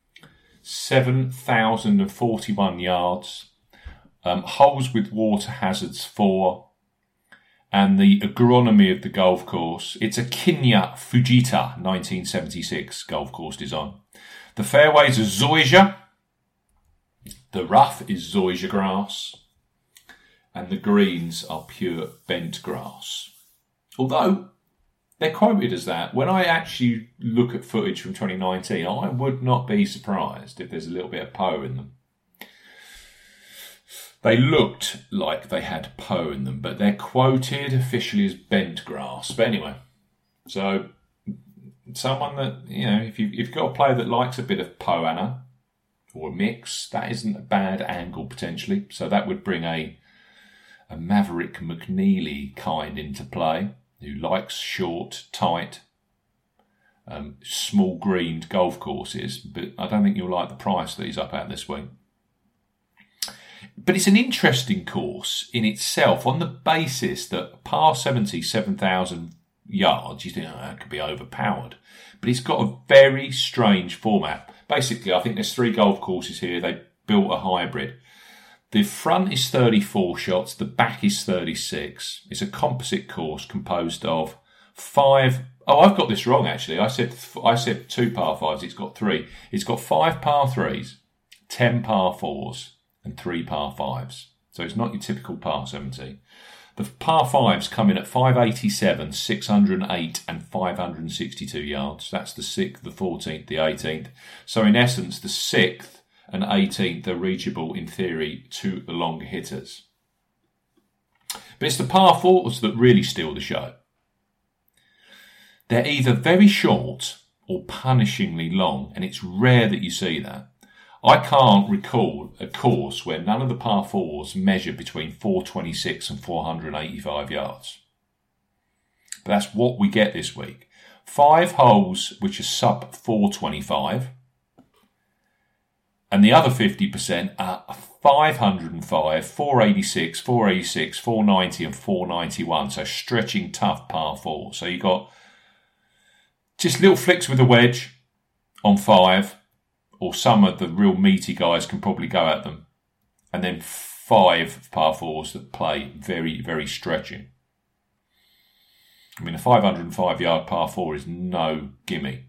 7,041 yards, holes with water hazards 4, and the agronomy of the golf course. It's a Kinya Fujita 1976 golf course design. The fairways are zoysia, the rough is zoysia grass, and the greens are pure bent grass. Although they're quoted as that, when I actually look at footage from 2019, I would not be surprised if there's a little bit of Poe in them. They looked like they had Poe in them, but they're quoted officially as bent grass. But anyway, so someone that, if you've got a player that likes a bit of Poe Anna or a mix, that isn't a bad angle potentially. So that would bring a Maverick McNeely kind into play, who likes short, tight, small greened golf courses. But I don't think you'll like the price that he's up at this week. But it's an interesting course in itself on the basis that par 70, 7,000 yards, you think, that could be overpowered. But it's got a very strange format. Basically, I think there's 3 golf courses here. They built a hybrid. The front is 34 shots. The back is 36. It's a composite course composed of 5... Oh, I've got this wrong, actually. I said 2 par 5s. It's got 3. It's got 5 par 3s, 10 par 4s, and 3 par 5s. So it's not your typical par 70. The par 5s come in at 587, 608 and 562 yards. That's the 6th, the 14th, the 18th. So in essence, the 6th and 18th are reachable in theory to the longer hitters. But it's the par 4s that really steal the show. They're either very short or punishingly long, and it's rare that you see that. I can't recall a course where none of the par 4s measure between 426 and 485 yards. But that's what we get this week. 5 holes which are sub 425, and the other 50% are 505, 486, 486, 490 and 491. So stretching tough par 4. So you got just little flicks with a wedge on 5. Or some of the real meaty guys can probably go at them. And then 5 par 4s that play very, very stretching. I mean, a 505 yard par 4 is no gimme.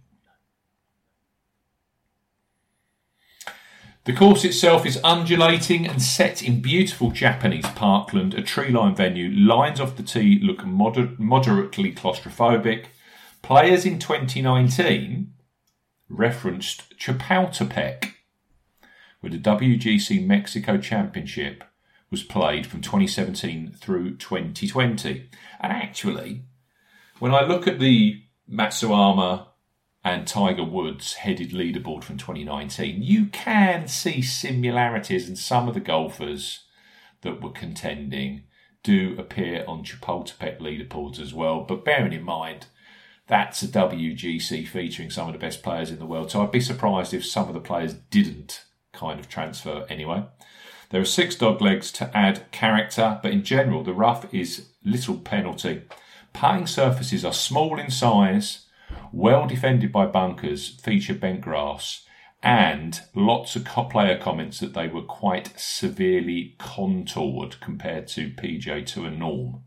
The course itself is undulating and set in beautiful Japanese parkland, a tree-lined venue. Lines off the tee look moderately claustrophobic. Players in 2019... referenced Chapultepec, where the WGC Mexico Championship was played from 2017 through 2020. And actually, when I look at the Matsuyama and Tiger Woods headed leaderboard from 2019, you can see similarities, and some of the golfers that were contending do appear on Chapultepec leaderboards as well. But bearing in mind, that's a WGC featuring some of the best players in the world. So I'd be surprised if some of the players didn't kind of transfer anyway. There are 6 dog legs to add character, but in general, the rough is little penalty. Putting surfaces are small in size, well defended by bunkers, feature bent grass, and lots of player comments that they were quite severely contoured compared to PGA Tour norm.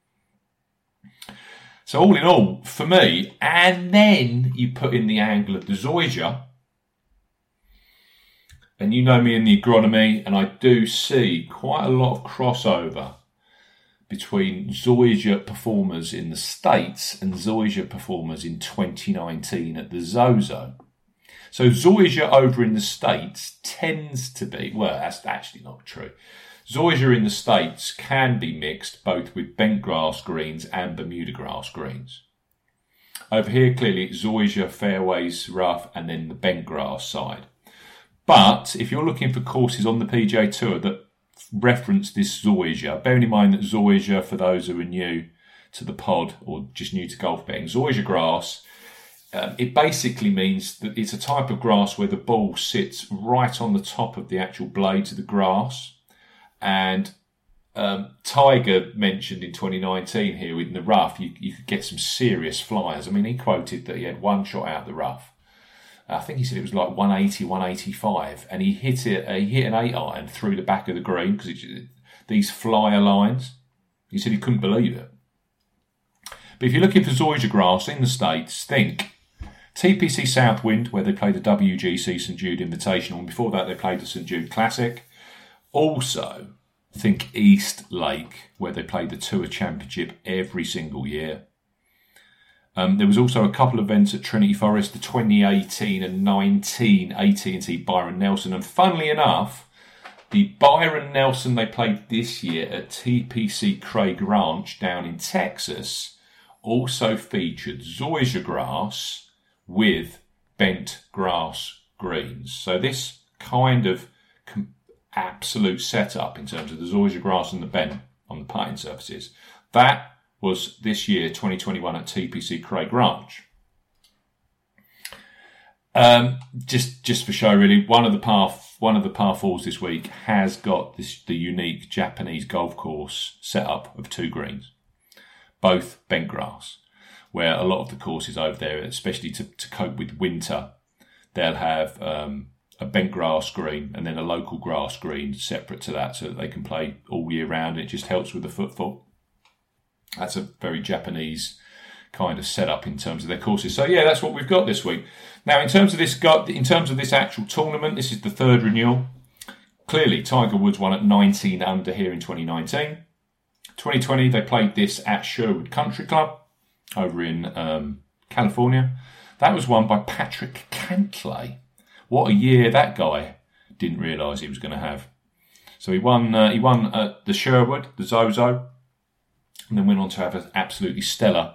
So all in all, for me, and then you put in the angle of the Zoysia, and you know me and the agronomy, and I do see quite a lot of crossover between Zoysia performers in the States and Zoysia performers in 2019 at the Zozo. So Zoysia over in the States tends to be, well, that's actually not true. Zoysia in the States can be mixed both with bent grass greens and Bermuda grass greens. Over here, clearly, Zoysia, fairways, rough, and then the bent grass side. But if you're looking for courses on the PGA Tour that reference this Zoysia, bearing in mind that Zoysia, for those who are new to the pod or just new to golf betting, Zoysia grass, it basically means that it's a type of grass where the ball sits right on the top of the actual blades of the grass. And Tiger mentioned in 2019 here in the rough, you could get some serious flyers. I mean, he quoted that he had one shot out of the rough. I think he said it was like 180, 185, and he hit an 8-iron through the back of the green because these flyer lines. He said he couldn't believe it. But if you're looking for Zoysia grass in the States, think TPC Southwind, where they played the WGC St Jude Invitational, and before that they played the St Jude Classic. Also, think East Lake, where they played the Tour Championship every single year. There was also a couple of events at Trinity Forest, the 2018 and 19 AT&T Byron Nelson. And funnily enough, the Byron Nelson they played this year at TPC Craig Ranch down in Texas also featured Zoysia grass with bent grass greens. So this kind of absolute setup in terms of the Zoysia grass and the bent on the putting surfaces, that was this year, 2021, at TPC Craig Ranch. Just for show, really, one of the par fours this week has got the unique Japanese golf course setup of 2 greens, both bent grass, where a lot of the courses over there, especially to cope with winter, they'll have a bent grass green and then a local grass green separate to that, so that they can play all year round. It just helps with the footfall. That's a very Japanese kind of setup in terms of their courses. So yeah, that's what we've got this week. Now, in terms of this actual tournament, this is the 3rd renewal. Clearly, Tiger Woods won at 19 under here in 2019. 2020, they played this at Sherwood Country Club over in California. That was won by Patrick Cantlay. What a year that guy didn't realise he was going to have. So he won at the Sherwood, the Zozo, and then went on to have an absolutely stellar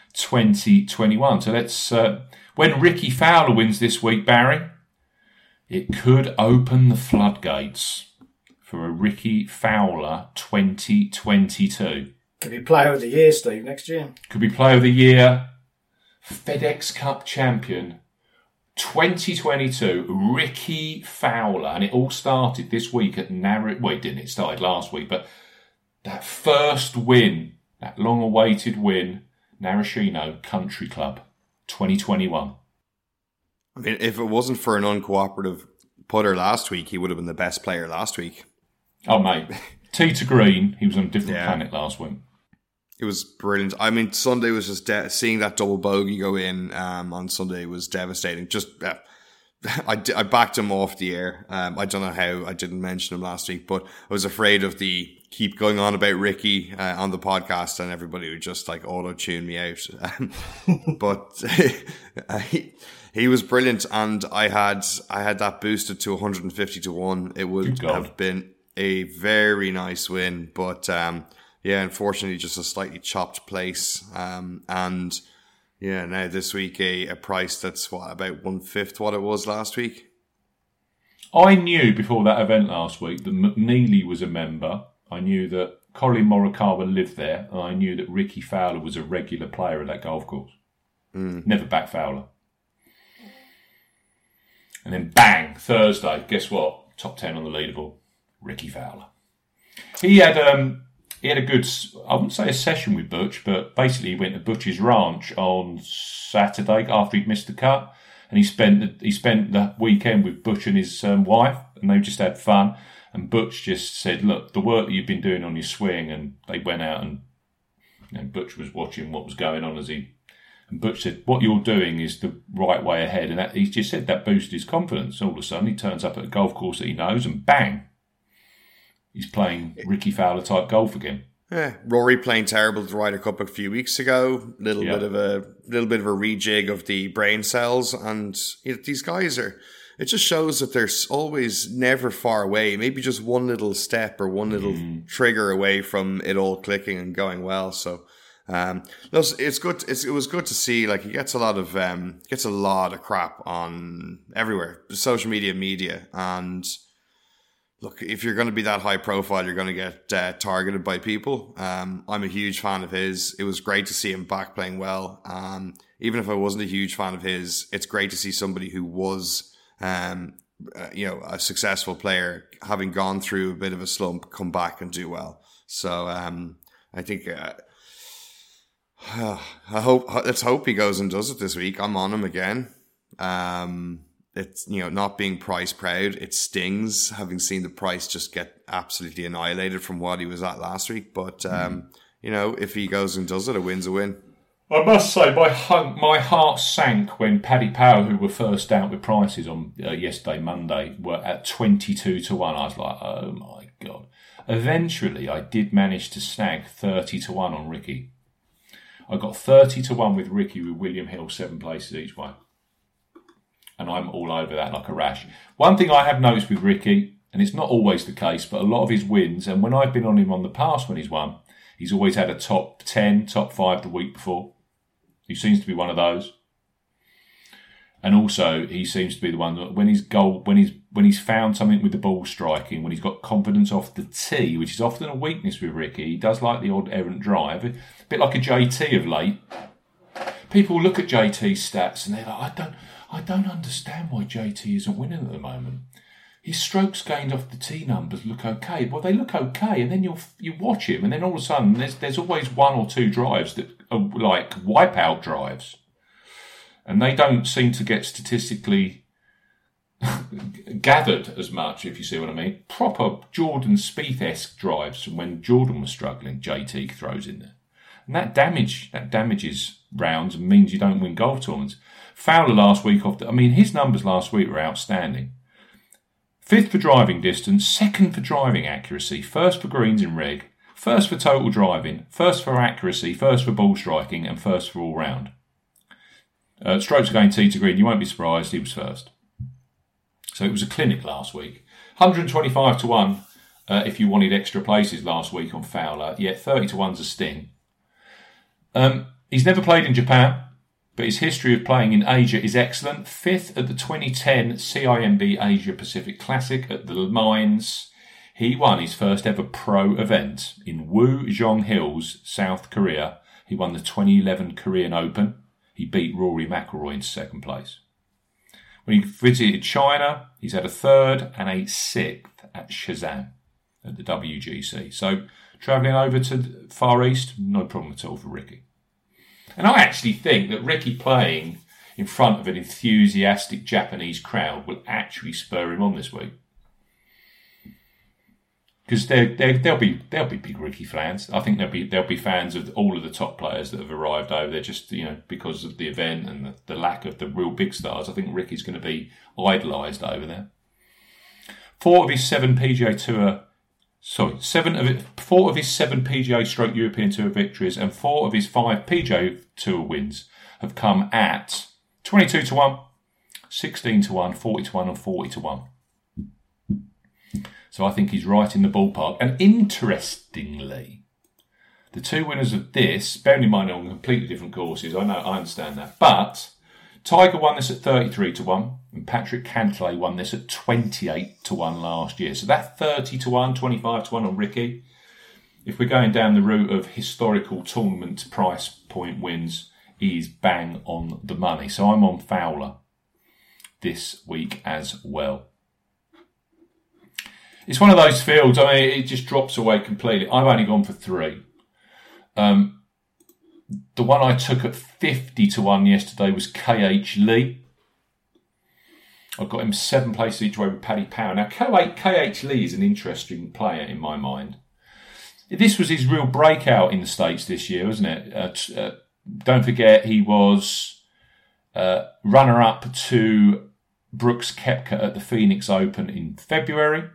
2021. So let's, when Ricky Fowler wins this week, Barry, it could open the floodgates for a Ricky Fowler 2022. Could be Player of the Year, Steve, next year. Could be Player of the Year, FedEx Cup champion, 2022, Ricky Fowler. And it all started this week at well, it didn't, it started last week, but that first win, that long-awaited win, Narashino Country Club, 2021. I mean, if it wasn't for an uncooperative putter last week, he would have been the best player last week. Oh, mate. Tee to green, he was on a different planet last week. It was brilliant. I mean, Sunday was just seeing that double bogey go in on Sunday was devastating. Just I backed him off the air. I don't know how I didn't mention him last week, but I was afraid of the keep going on about Ricky on the podcast, and everybody would just like auto-tune me out. But he was brilliant, and I had that boosted to 150 to 1. It would have been a very nice win, but unfortunately, just a slightly chopped place. And yeah, now this week a price that's about 1/5 what it was last week. I knew before that event last week that McNeely was a member. I knew that Colin Morikawa lived there, and I knew that Ricky Fowler was a regular player at that golf course. Never back Fowler. And then bang, Thursday, guess what? Top 10 on the leaderboard, Ricky Fowler. He had a good, I wouldn't say a session with Butch, but basically he went to Butch's ranch on Saturday after he'd missed the cut. And he spent the weekend with Butch and his wife, and they just had fun. And Butch just said, "Look, the work that you've been doing on your swing," and they went out and Butch was watching what was going on and Butch said, "What you're doing is the right way ahead." And he just said that boosted his confidence. All of a sudden, he turns up at a golf course that he knows, and bang, he's playing Ricky Fowler type golf again. Yeah, Rory playing terrible at the Ryder Cup a few weeks ago. Little bit of a rejig of the brain cells, and these guys are. It just shows that they're always never far away. Maybe just one little step or one little trigger away from it all clicking and going well. So, it's good. It was good to see. Like, he gets a lot of crap on everywhere, social media, and. Look, if you're going to be that high profile, you're going to get targeted by people. I'm a huge fan of his. It was great to see him back playing well. Even if I wasn't a huge fan of his, it's great to see somebody who was, a successful player, having gone through a bit of a slump, come back and do well. So I think let's hope he goes and does it this week. I'm on him again. It's, not being price proud, it stings having seen the price just get absolutely annihilated from what he was at last week. But, if he goes and does it, a win's a win. I must say, my heart sank when Paddy Power, who were first out with prices on yesterday, Monday, were at 22-1. I was like, oh my God. Eventually, I did manage to snag 30-1 on Ricky. I got 30-1 with Ricky with William Hill, 7 places each way. And I'm all over that like a rash. One thing I have noticed with Ricky, and it's not always the case, but a lot of his wins, and when I've been on him on the past when he's won, he's always had a top 10, top 5 the week before. He seems to be one of those. And also, he seems to be the one that when he's found something with the ball striking, when he's got confidence off the tee, which is often a weakness with Ricky, he does like the odd errant drive, a bit like a JT of late. People look at JT's stats and they're like, I don't understand why JT isn't winning at the moment. His strokes gained off the tee numbers look okay. Well, they look okay, and then you watch him, and then all of a sudden there's always 1 or 2 drives that are like wipeout drives, and they don't seem to get statistically gathered as much, if you see what I mean. Proper Jordan Spieth-esque drives from when Jordan was struggling, JT throws in there, and that damages rounds and means you don't win golf tournaments. Fowler last week his numbers last week were outstanding. 5th for driving distance, 2nd for driving accuracy, 1st for greens in reg, 1st for total driving, 1st for accuracy, 1st for ball striking, and 1st for all round. Strokes again tee to green, you won't be surprised, he was 1st. So it was a clinic last week. 125-1 if you wanted extra places last week on Fowler, yet 30-1's a sting. He's never played in Japan, but his history of playing in Asia is excellent. 5th at the 2010 CIMB Asia Pacific Classic at the Mines. He won his first ever pro event in Woo-Jong Hills, South Korea. He won the 2011 Korean Open. He beat Rory McIlroy in 2nd place. When he visited China, he's had a 3rd and a 6th at Shenzhen at the WGC. So travelling over to the Far East, no problem at all for Ricky. And I actually think that Ricky playing in front of an enthusiastic Japanese crowd will actually spur him on this week. Because there'll be big Ricky fans. I think there'll be fans of all of the top players that have arrived over there just because of the event and the lack of the real big stars. I think Ricky's going to be idolised over there. 4 of his 7 PGA Stroke European Tour victories and 4 of his 5 PGA Tour wins have come at 22-1, 16-1, 40-1 and 40-1. So I think he's right in the ballpark. And interestingly, The two winners of this, bearing in mind they're on completely different courses, I understand that. But Tiger won this at 33-1, and Patrick Cantlay won this at 28-1 last year. So that 30-1, 25-1 on Ricky. If we're going down the route of historical tournament price point wins, he's bang on the money. So I'm on Fowler this week as well. It's one of those fields, I mean, it just drops away completely. I've only gone for 3. The one I took at 50-1 yesterday was KH Lee. I got him 7 places each way with Paddy Power. Now, KH Lee is an interesting player in my mind. This was his real breakout in the States this year, wasn't it? Don't forget, he was runner-up to Brooks Koepka at the Phoenix Open in February.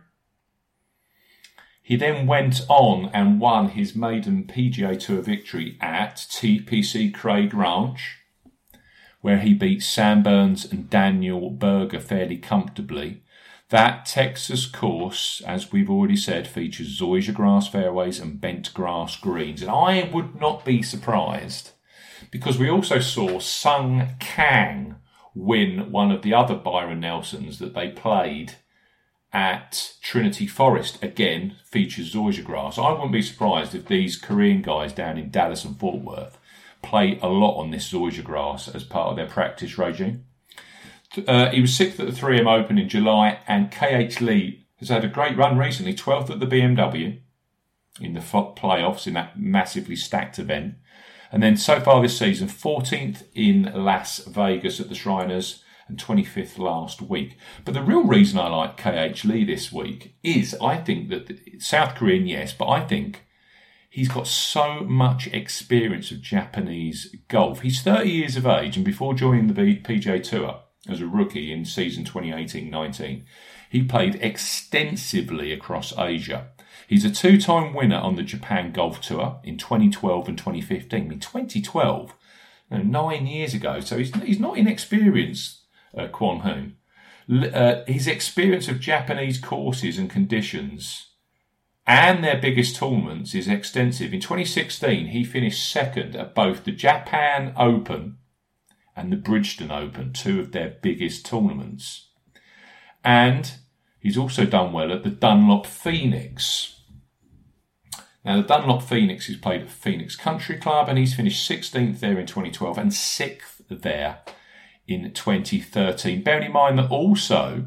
He then went on and won his maiden PGA Tour victory at TPC Craig Ranch, where he beat Sam Burns and Daniel Berger fairly comfortably. That Texas course, as we've already said, features zoysia grass fairways and bent grass greens. And I would not be surprised, because we also saw Sung Kang win one of the other Byron Nelsons that they played at Trinity Forest. Again, features zoysia grass. I wouldn't be surprised if these Korean guys down in Dallas and Fort Worth play a lot on this zoysia grass as part of their practice regime. He was 6th at the 3M Open in July, and KH Lee has had a great run recently, 12th at the BMW in the playoffs in that massively stacked event. And then so far this season, 14th in Las Vegas at the Shriners and 25th last week. But the real reason I like KH Lee this week is I think that South Korean, yes, but I think he's got so much experience of Japanese golf. He's 30 years of age, and before joining the PGA Tour as a rookie in season 2018-19, he played extensively across Asia. He's a 2-time winner on the Japan Golf Tour in 2012 and 2015. I mean, 2012, 9 years ago. So he's not inexperienced, Kwon Hoon. His experience of Japanese courses and conditions and their biggest tournaments is extensive. In 2016, he finished second at both the Japan Open and the Bridgestone Open, 2 of their biggest tournaments. And he's also done well at the Dunlop Phoenix. Now, the Dunlop Phoenix is played at Phoenix Country Club, and he's finished 16th there in 2012 and 6th there in 2013. Bearing in mind that also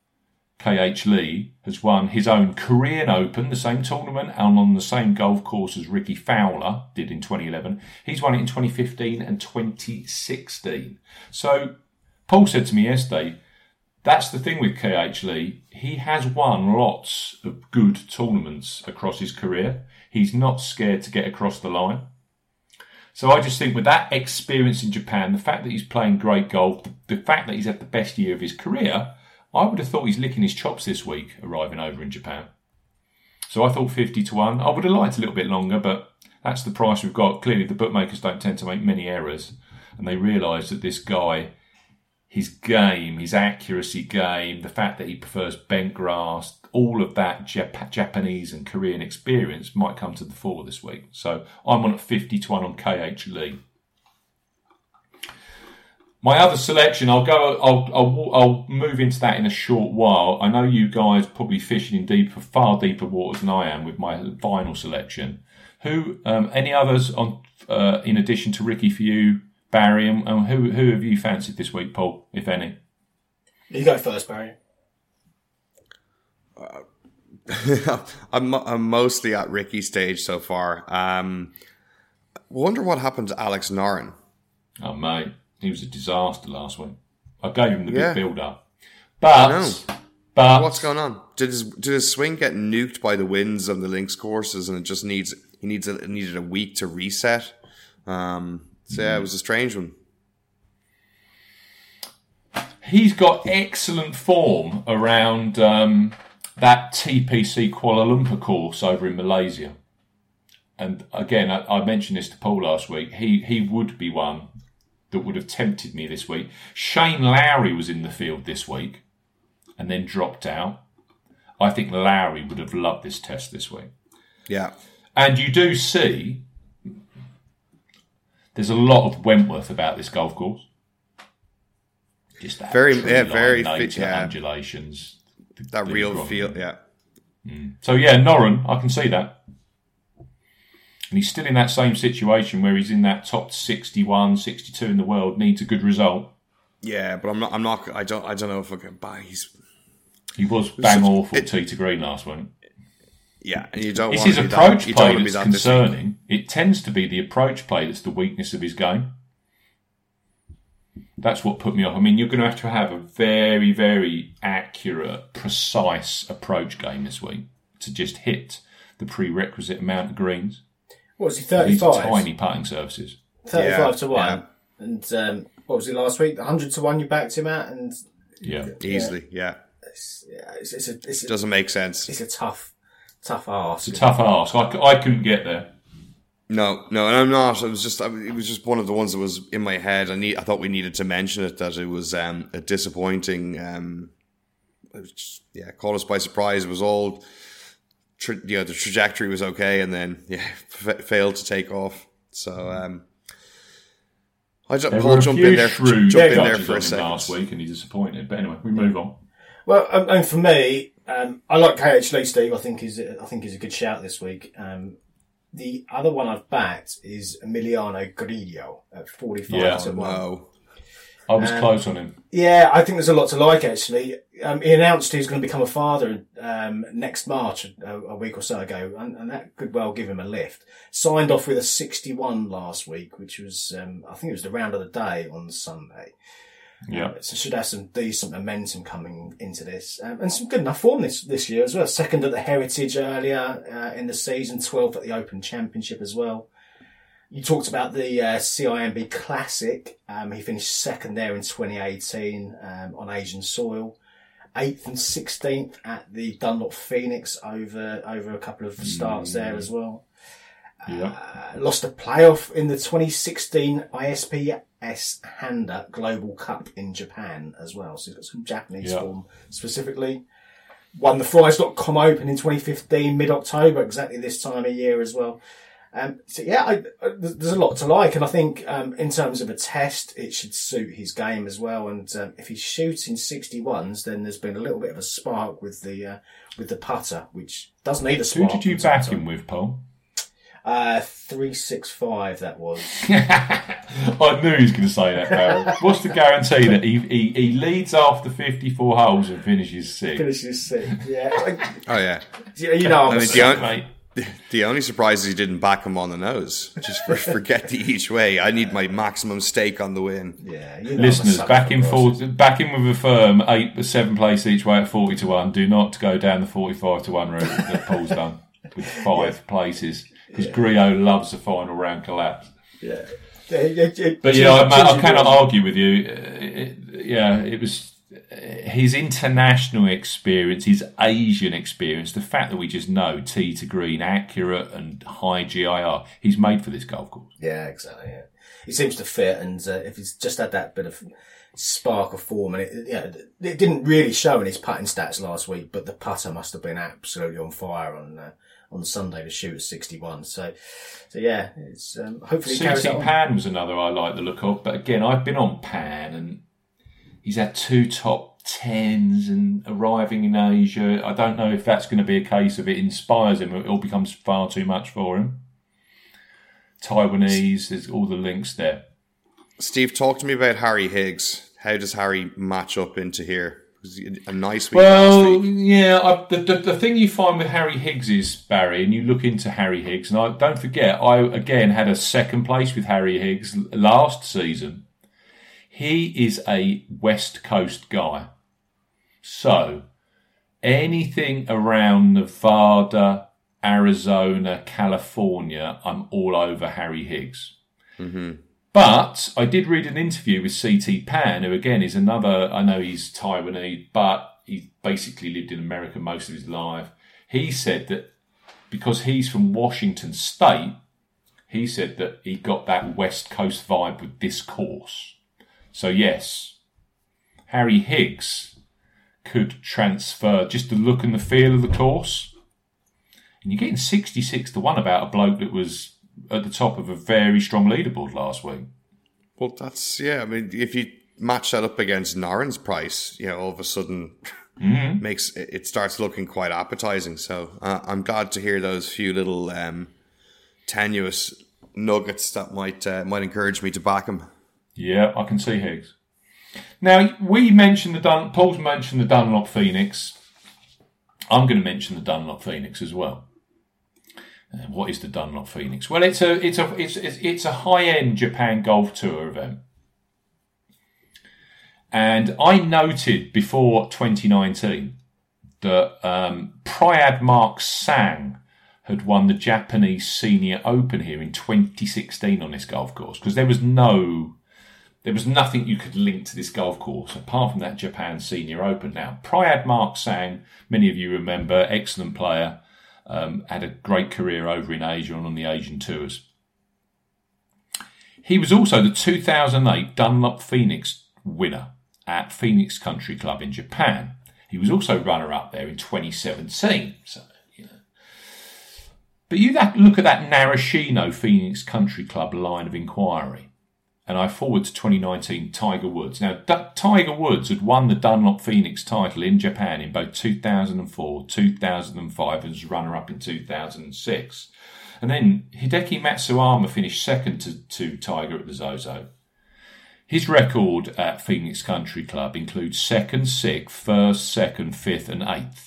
KH Lee has won his own Korean Open, the same tournament, and on the same golf course as Ricky Fowler did in 2011. He's won it in 2015 and 2016. So Paul said to me yesterday, that's the thing with KH Lee. He has won lots of good tournaments across his career. He's not scared to get across the line. So I just think with that experience in Japan, the fact that he's playing great golf, the fact that he's had the best year of his career, I would have thought he's licking his chops this week, arriving over in Japan. So I thought 50-1. I would have liked a little bit longer, but that's the price we've got. Clearly, the bookmakers don't tend to make many errors, and they realise that this guy, his game, his accuracy game, the fact that he prefers bent grass, all of that Japanese and Korean experience might come to the fore this week. So I'm on at 50-1 on KH Lee. My other selection, I'll move into that in a short while. I know you guys probably fishing in far deeper waters than I am with my final selection. Any others on in addition to Ricky for you, Barry, and who have you fancied this week, Paul, if any? You go first, Barry. I'm mostly at Ricky's stage so far. Wonder what happened to Alex Noren. Oh, mate, he was a disaster last week. I gave him the big build-up. But what's going on? Did his swing get nuked by the winds on the links courses, and it just needed a week to reset? So yeah, it was a strange one. He's got excellent form around that TPC Kuala Lumpur course over in Malaysia. And again, I mentioned this to Paul last week. He would be one that would have tempted me this week. Shane Lowry was in the field this week and then dropped out. I think Lowry would have loved this test this week. Yeah. And you do see There's a lot of Wentworth about this golf course. Just that very nature, fit, undulations. That real feel, yeah. So yeah, Noren, I can see that. And he's still in that same situation where he's in that top 61, 62 in the world, needs a good result. Yeah, but I don't know if I can buy. He was bang awful tee to green last week. Yeah, and you don't. It's his approach play that's concerning. It tends to be the approach play that's the weakness of his game. That's what put me off. I mean, you're going to have a very, very accurate, precise approach game this week to just hit the prerequisite amount of greens. What was he, 35? These are tiny putting surfaces. 35 to 1. Yeah. And what was he last week? 100 to 1 you backed him at? And easily, yeah. It doesn't make sense. It's a tough ask. It's a tough ask. I couldn't get there. No, and I'm not. It was just one of the ones that was in my head. I thought we needed to mention it, that it was a disappointing. It was just, caught us by surprise. It was all, the trajectory was okay, and then failed to take off. So Paul jump in there for a second last week, and he disappointed. But anyway, we move on. Well, and for me, I like KH Lee, Steve. I think he's a good shout this week. The other one I've backed is Emiliano Grillo at 45 to 1. No. I was close on him. Yeah, I think there's a lot to like, actually. He announced he was going to become a father next March, a week or so ago, and that could well give him a lift. Signed off with a 61 last week, which was, I think it was the round of the day on Sunday. Yeah. So should have some decent momentum coming into this. And some good enough form this year as well. Second at the Heritage earlier in the season, 12th at the Open Championship as well. You talked about the CIMB Classic. He finished second there in 2018 on Asian soil. 8th and 16th at the Dunlop Phoenix over a couple of starts there as well. Lost a playoff in the 2016 ISPS Handa Global Cup in Japan as well. So he's got some Japanese form specifically. Won the Fries.com Open in 2015, mid-October, exactly this time of year as well. There's a lot to like, and I think in terms of a test, it should suit his game as well. And if he's shooting 61s, then there's been a little bit of a spark with the putter, which does need a spark. Who did you back him with, Paul? 365, that was. I knew he was going to say that, Barry. What's the guarantee that he leads after 54 holes and finishes sixth? Yeah. Oh, yeah. You know, mate. The only surprise is he didn't back him on the nose. Just forget the each way. I need my maximum stake on the win. Yeah, listeners, back in with a firm 7 place each way at 40 to 1. Do not go down the 45 to 1 route that Paul's done with 5 places. Because Grillo loves the final round collapse. Yeah. But I cannot argue with you. It was his international experience, his Asian experience, the fact that we just know tee to green, accurate and high GIR, he's made for this golf course. Yeah, exactly. Yeah. He seems to fit, and if he's just had that bit of spark of form, and it didn't really show in his putting stats last week, but the putter must have been absolutely on fire on Sunday to shoot at 61. So yeah, it's hopefully CT Pan was another I like the look of, but again, I've been on Pan and he's had 2 top 10s and arriving in Asia. I don't know if that's going to be a case of it inspires him or it all becomes far too much for him. Taiwanese, there's all the links there. Steve, talk to me about Harry Higgs. How does Harry match up into here? A nice week. Well, yeah. The thing you find with Harry Higgs is, Barry, and you look into Harry Higgs, and don't forget, I again had a second place with Harry Higgs last season. He is a West Coast guy. So, anything around Nevada, Arizona, California, I'm all over Harry Higgs. Mm-hmm. But I did read an interview with CT Pan, who again is another, I know he's Taiwanese, but he basically lived in America most of his life. He said that because he's from Washington State, he said that he got that West Coast vibe with this course. So yes, Harry Higgs could transfer just the look and the feel of the course. And you're getting 66 to 1 about a bloke that was at the top of a very strong leaderboard last week. Well, that's, I mean, if you match that up against Noren's price, all of a sudden makes it starts looking quite appetizing. So I'm glad to hear those few little tenuous nuggets that might encourage me to back him. Yeah, I can see Higgs. Now, Paul's mentioned the Dunlop Phoenix. I'm going to mention the Dunlop Phoenix as well. What is the Dunlop Phoenix? Well, it's a high-end Japan Golf Tour event. And I noted before 2019 that Prayad Mark Sang had won the Japanese Senior Open here in 2016 on this golf course, because there was nothing you could link to this golf course apart from that Japan Senior Open. Now, Prayad Mark Sang, many of you remember, excellent player, had a great career over in Asia and on the Asian tours. He was also the 2008 Dunlop Phoenix winner at Phoenix Country Club in Japan. He was also runner-up there in 2017. So, But you look at that Narashino Phoenix Country Club line of inquiry, and I forward to 2019 Tiger Woods. Now, Tiger Woods had won the Dunlop Phoenix title in Japan in both 2004, 2005, and was runner-up in 2006. And then Hideki Matsuyama finished second to Tiger at the Zozo. His record at Phoenix Country Club includes 2nd, 6th, 1st, 2nd, 5th and 8th.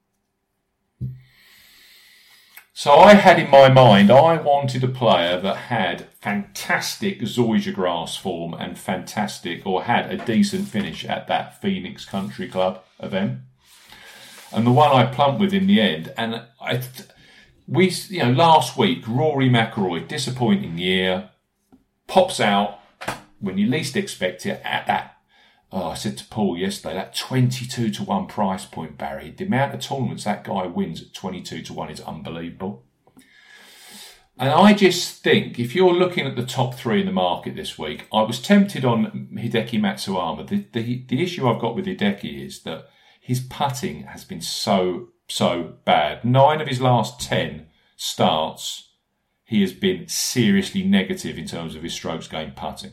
So I had in my mind, I wanted a player that had fantastic Zoysia grass form and had a decent finish at that Phoenix Country Club event. And the one I plumped with in the end, and last week, Rory McIlroy, disappointing year, pops out when you least expect it at that. I said to Paul yesterday, that 22-1 price point, Barry, the amount of tournaments that guy wins at 22-1 is unbelievable. And I just think, if you're looking at the top three in the market this week, I was tempted on Hideki Matsuyama. The issue I've got with Hideki is that his putting has been so bad. 9 of his last 10 starts, he has been seriously negative in terms of his strokes gained putting.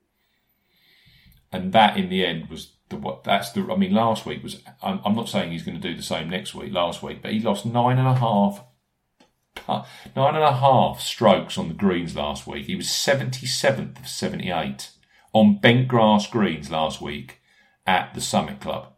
And that, in the end, was last week was, I'm not saying he's going to do the same last week, but he lost 9.5 strokes on the greens last week. He was 77th of 78 on bent grass greens last week at the Summit Club.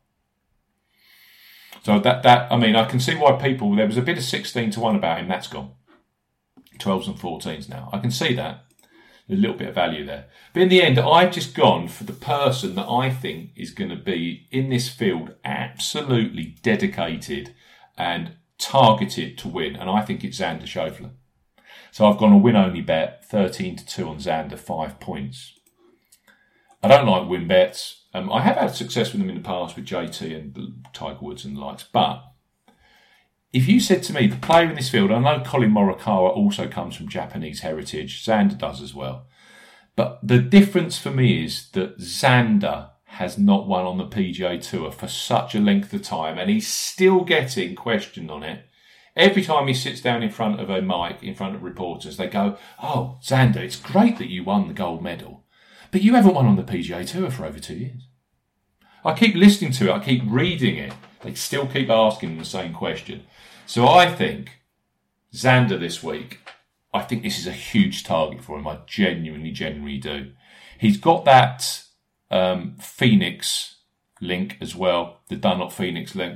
So I can see why there was a bit of 16-1 about him, that's gone. 12s and 14s now. I can see that. A little bit of value there. But in the end, I've just gone for the person that I think is going to be in this field absolutely dedicated and targeted to win. And I think it's Xander Schauffele. So I've gone a win-only bet, 13-2 on Xander, 5 points. I don't like win bets. I have had success with them in the past with JT and Tiger Woods and the likes. But if you said to me, the player in this field, I know Colin Morikawa also comes from Japanese heritage. Xander does as well. But the difference for me is that Xander has not won on the PGA Tour for such a length of time, and he's still getting questioned on it. Every time he sits down in front of a mic, in front of reporters, they go, "Oh, Xander, it's great that you won the gold medal, but you haven't won on the PGA Tour for over 2 years." I keep listening to it. I keep reading it. They still keep asking the same question. So I think Xander this week, I think this is a huge target for him. I genuinely do. He's got that Phoenix link as well, the Dunlop Phoenix link.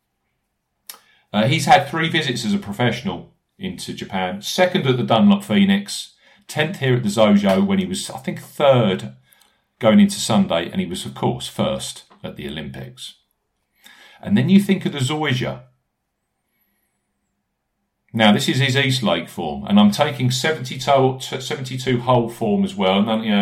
He's had 3 visits as a professional into Japan. 2nd at the Dunlop Phoenix, 10th here at the Zozo when he was, I think, 3rd going into Sunday, and he was, of course, 1st at the Olympics. And then you think of the Zoysia. Now, this is his East Lake form, and I'm taking 72 hole form as well,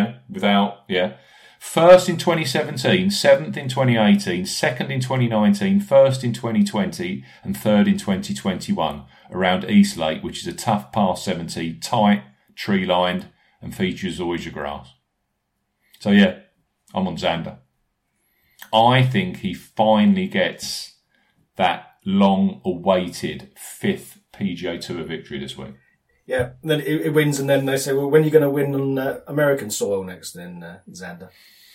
First in 2017, 7th in 2018, 2nd in 2019, 1st in 2020, and 3rd in 2021 around East Lake, which is a tough par 70, tight, tree-lined, and features Zoysia grass. So yeah, I'm on Xander. I think he finally gets that long-awaited 5th PGA Tour victory this week. Yeah, and then it wins, and then they say, well, when are you going to win on American soil next then, Xander?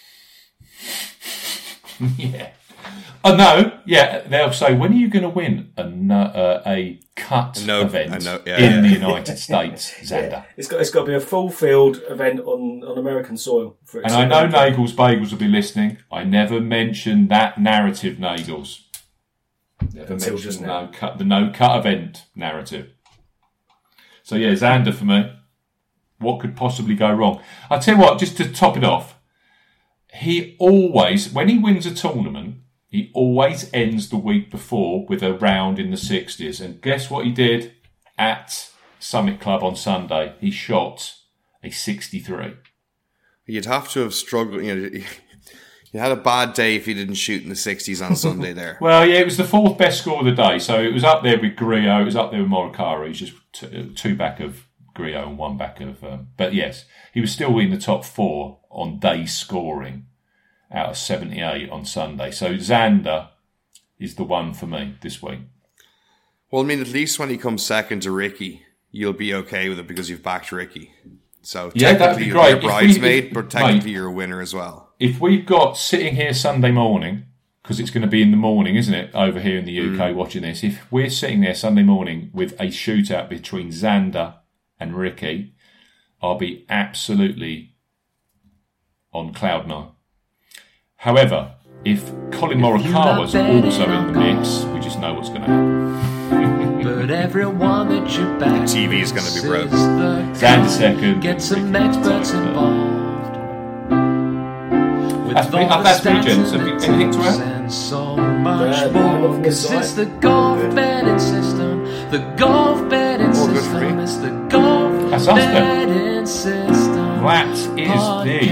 Yeah. Oh, no. Yeah, they'll say, when are you going to win a cut event in the United States, Xander? Yeah. It's got to be a full field event on American soil. For and I know Nagels Bagels will be listening. I never mentioned that narrative, Nagels. Never mentioned the no cut event narrative. So yeah, Xander for me. What could possibly go wrong? I'll tell you what, just to top it off, he always, when he wins a tournament, he always ends the week before with a round in the 60s. And guess what he did at Summit Club on Sunday? He shot a 63. You'd have to have struggled, you had a bad day if you didn't shoot in the 60s on Sunday there. Well, yeah, it was the fourth best score of the day. So it was up there with Griot. It was up there with Morikawa. He's just two back of Griot and one back of... but yes, he was still in the top four on day scoring out of 78 on Sunday. So Xander is the one for me this week. Well, I mean, at least when he comes second to Ricky, you'll be okay with it because you've backed Ricky. So yeah, that'd be great. You're a bridesmaid, but technically you're a winner as well. If we've got sitting here Sunday morning, because it's going to be in the morning, isn't it, over here in the UK watching this, if we're sitting there Sunday morning with a shootout between Xander and Ricky, I'll be absolutely on cloud nine. However, if Colin Morikawa's also in the mix, we just know what's going to happen. But everyone that you back, the TV is going to be broken. Xander second. Get some experts involved. That's me, gents. Have you anything to add? And so much more, because it's the golf betting system. The golf betting system is the golf betting system. That is the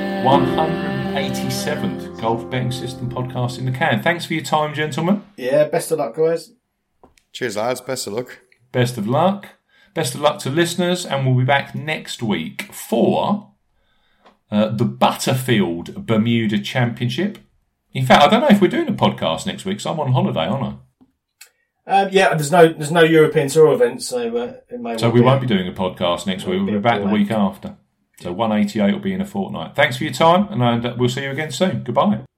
187th Golf Betting System podcast in the can. Thanks for your time, gentlemen. Yeah, best of luck, guys. Cheers, lads. Best of luck. Best of luck. Best of luck to listeners, and we'll be back next week for the Butterfield Bermuda Championship. In fact, I don't know if we're doing a podcast next week, so I'm on holiday, aren't I? Yeah, there's no European Tour event, so it may. So we won't be doing a podcast next week. We'll be back the week after. So 188 will be in a fortnight. Thanks for your time, and we'll see you again soon. Goodbye.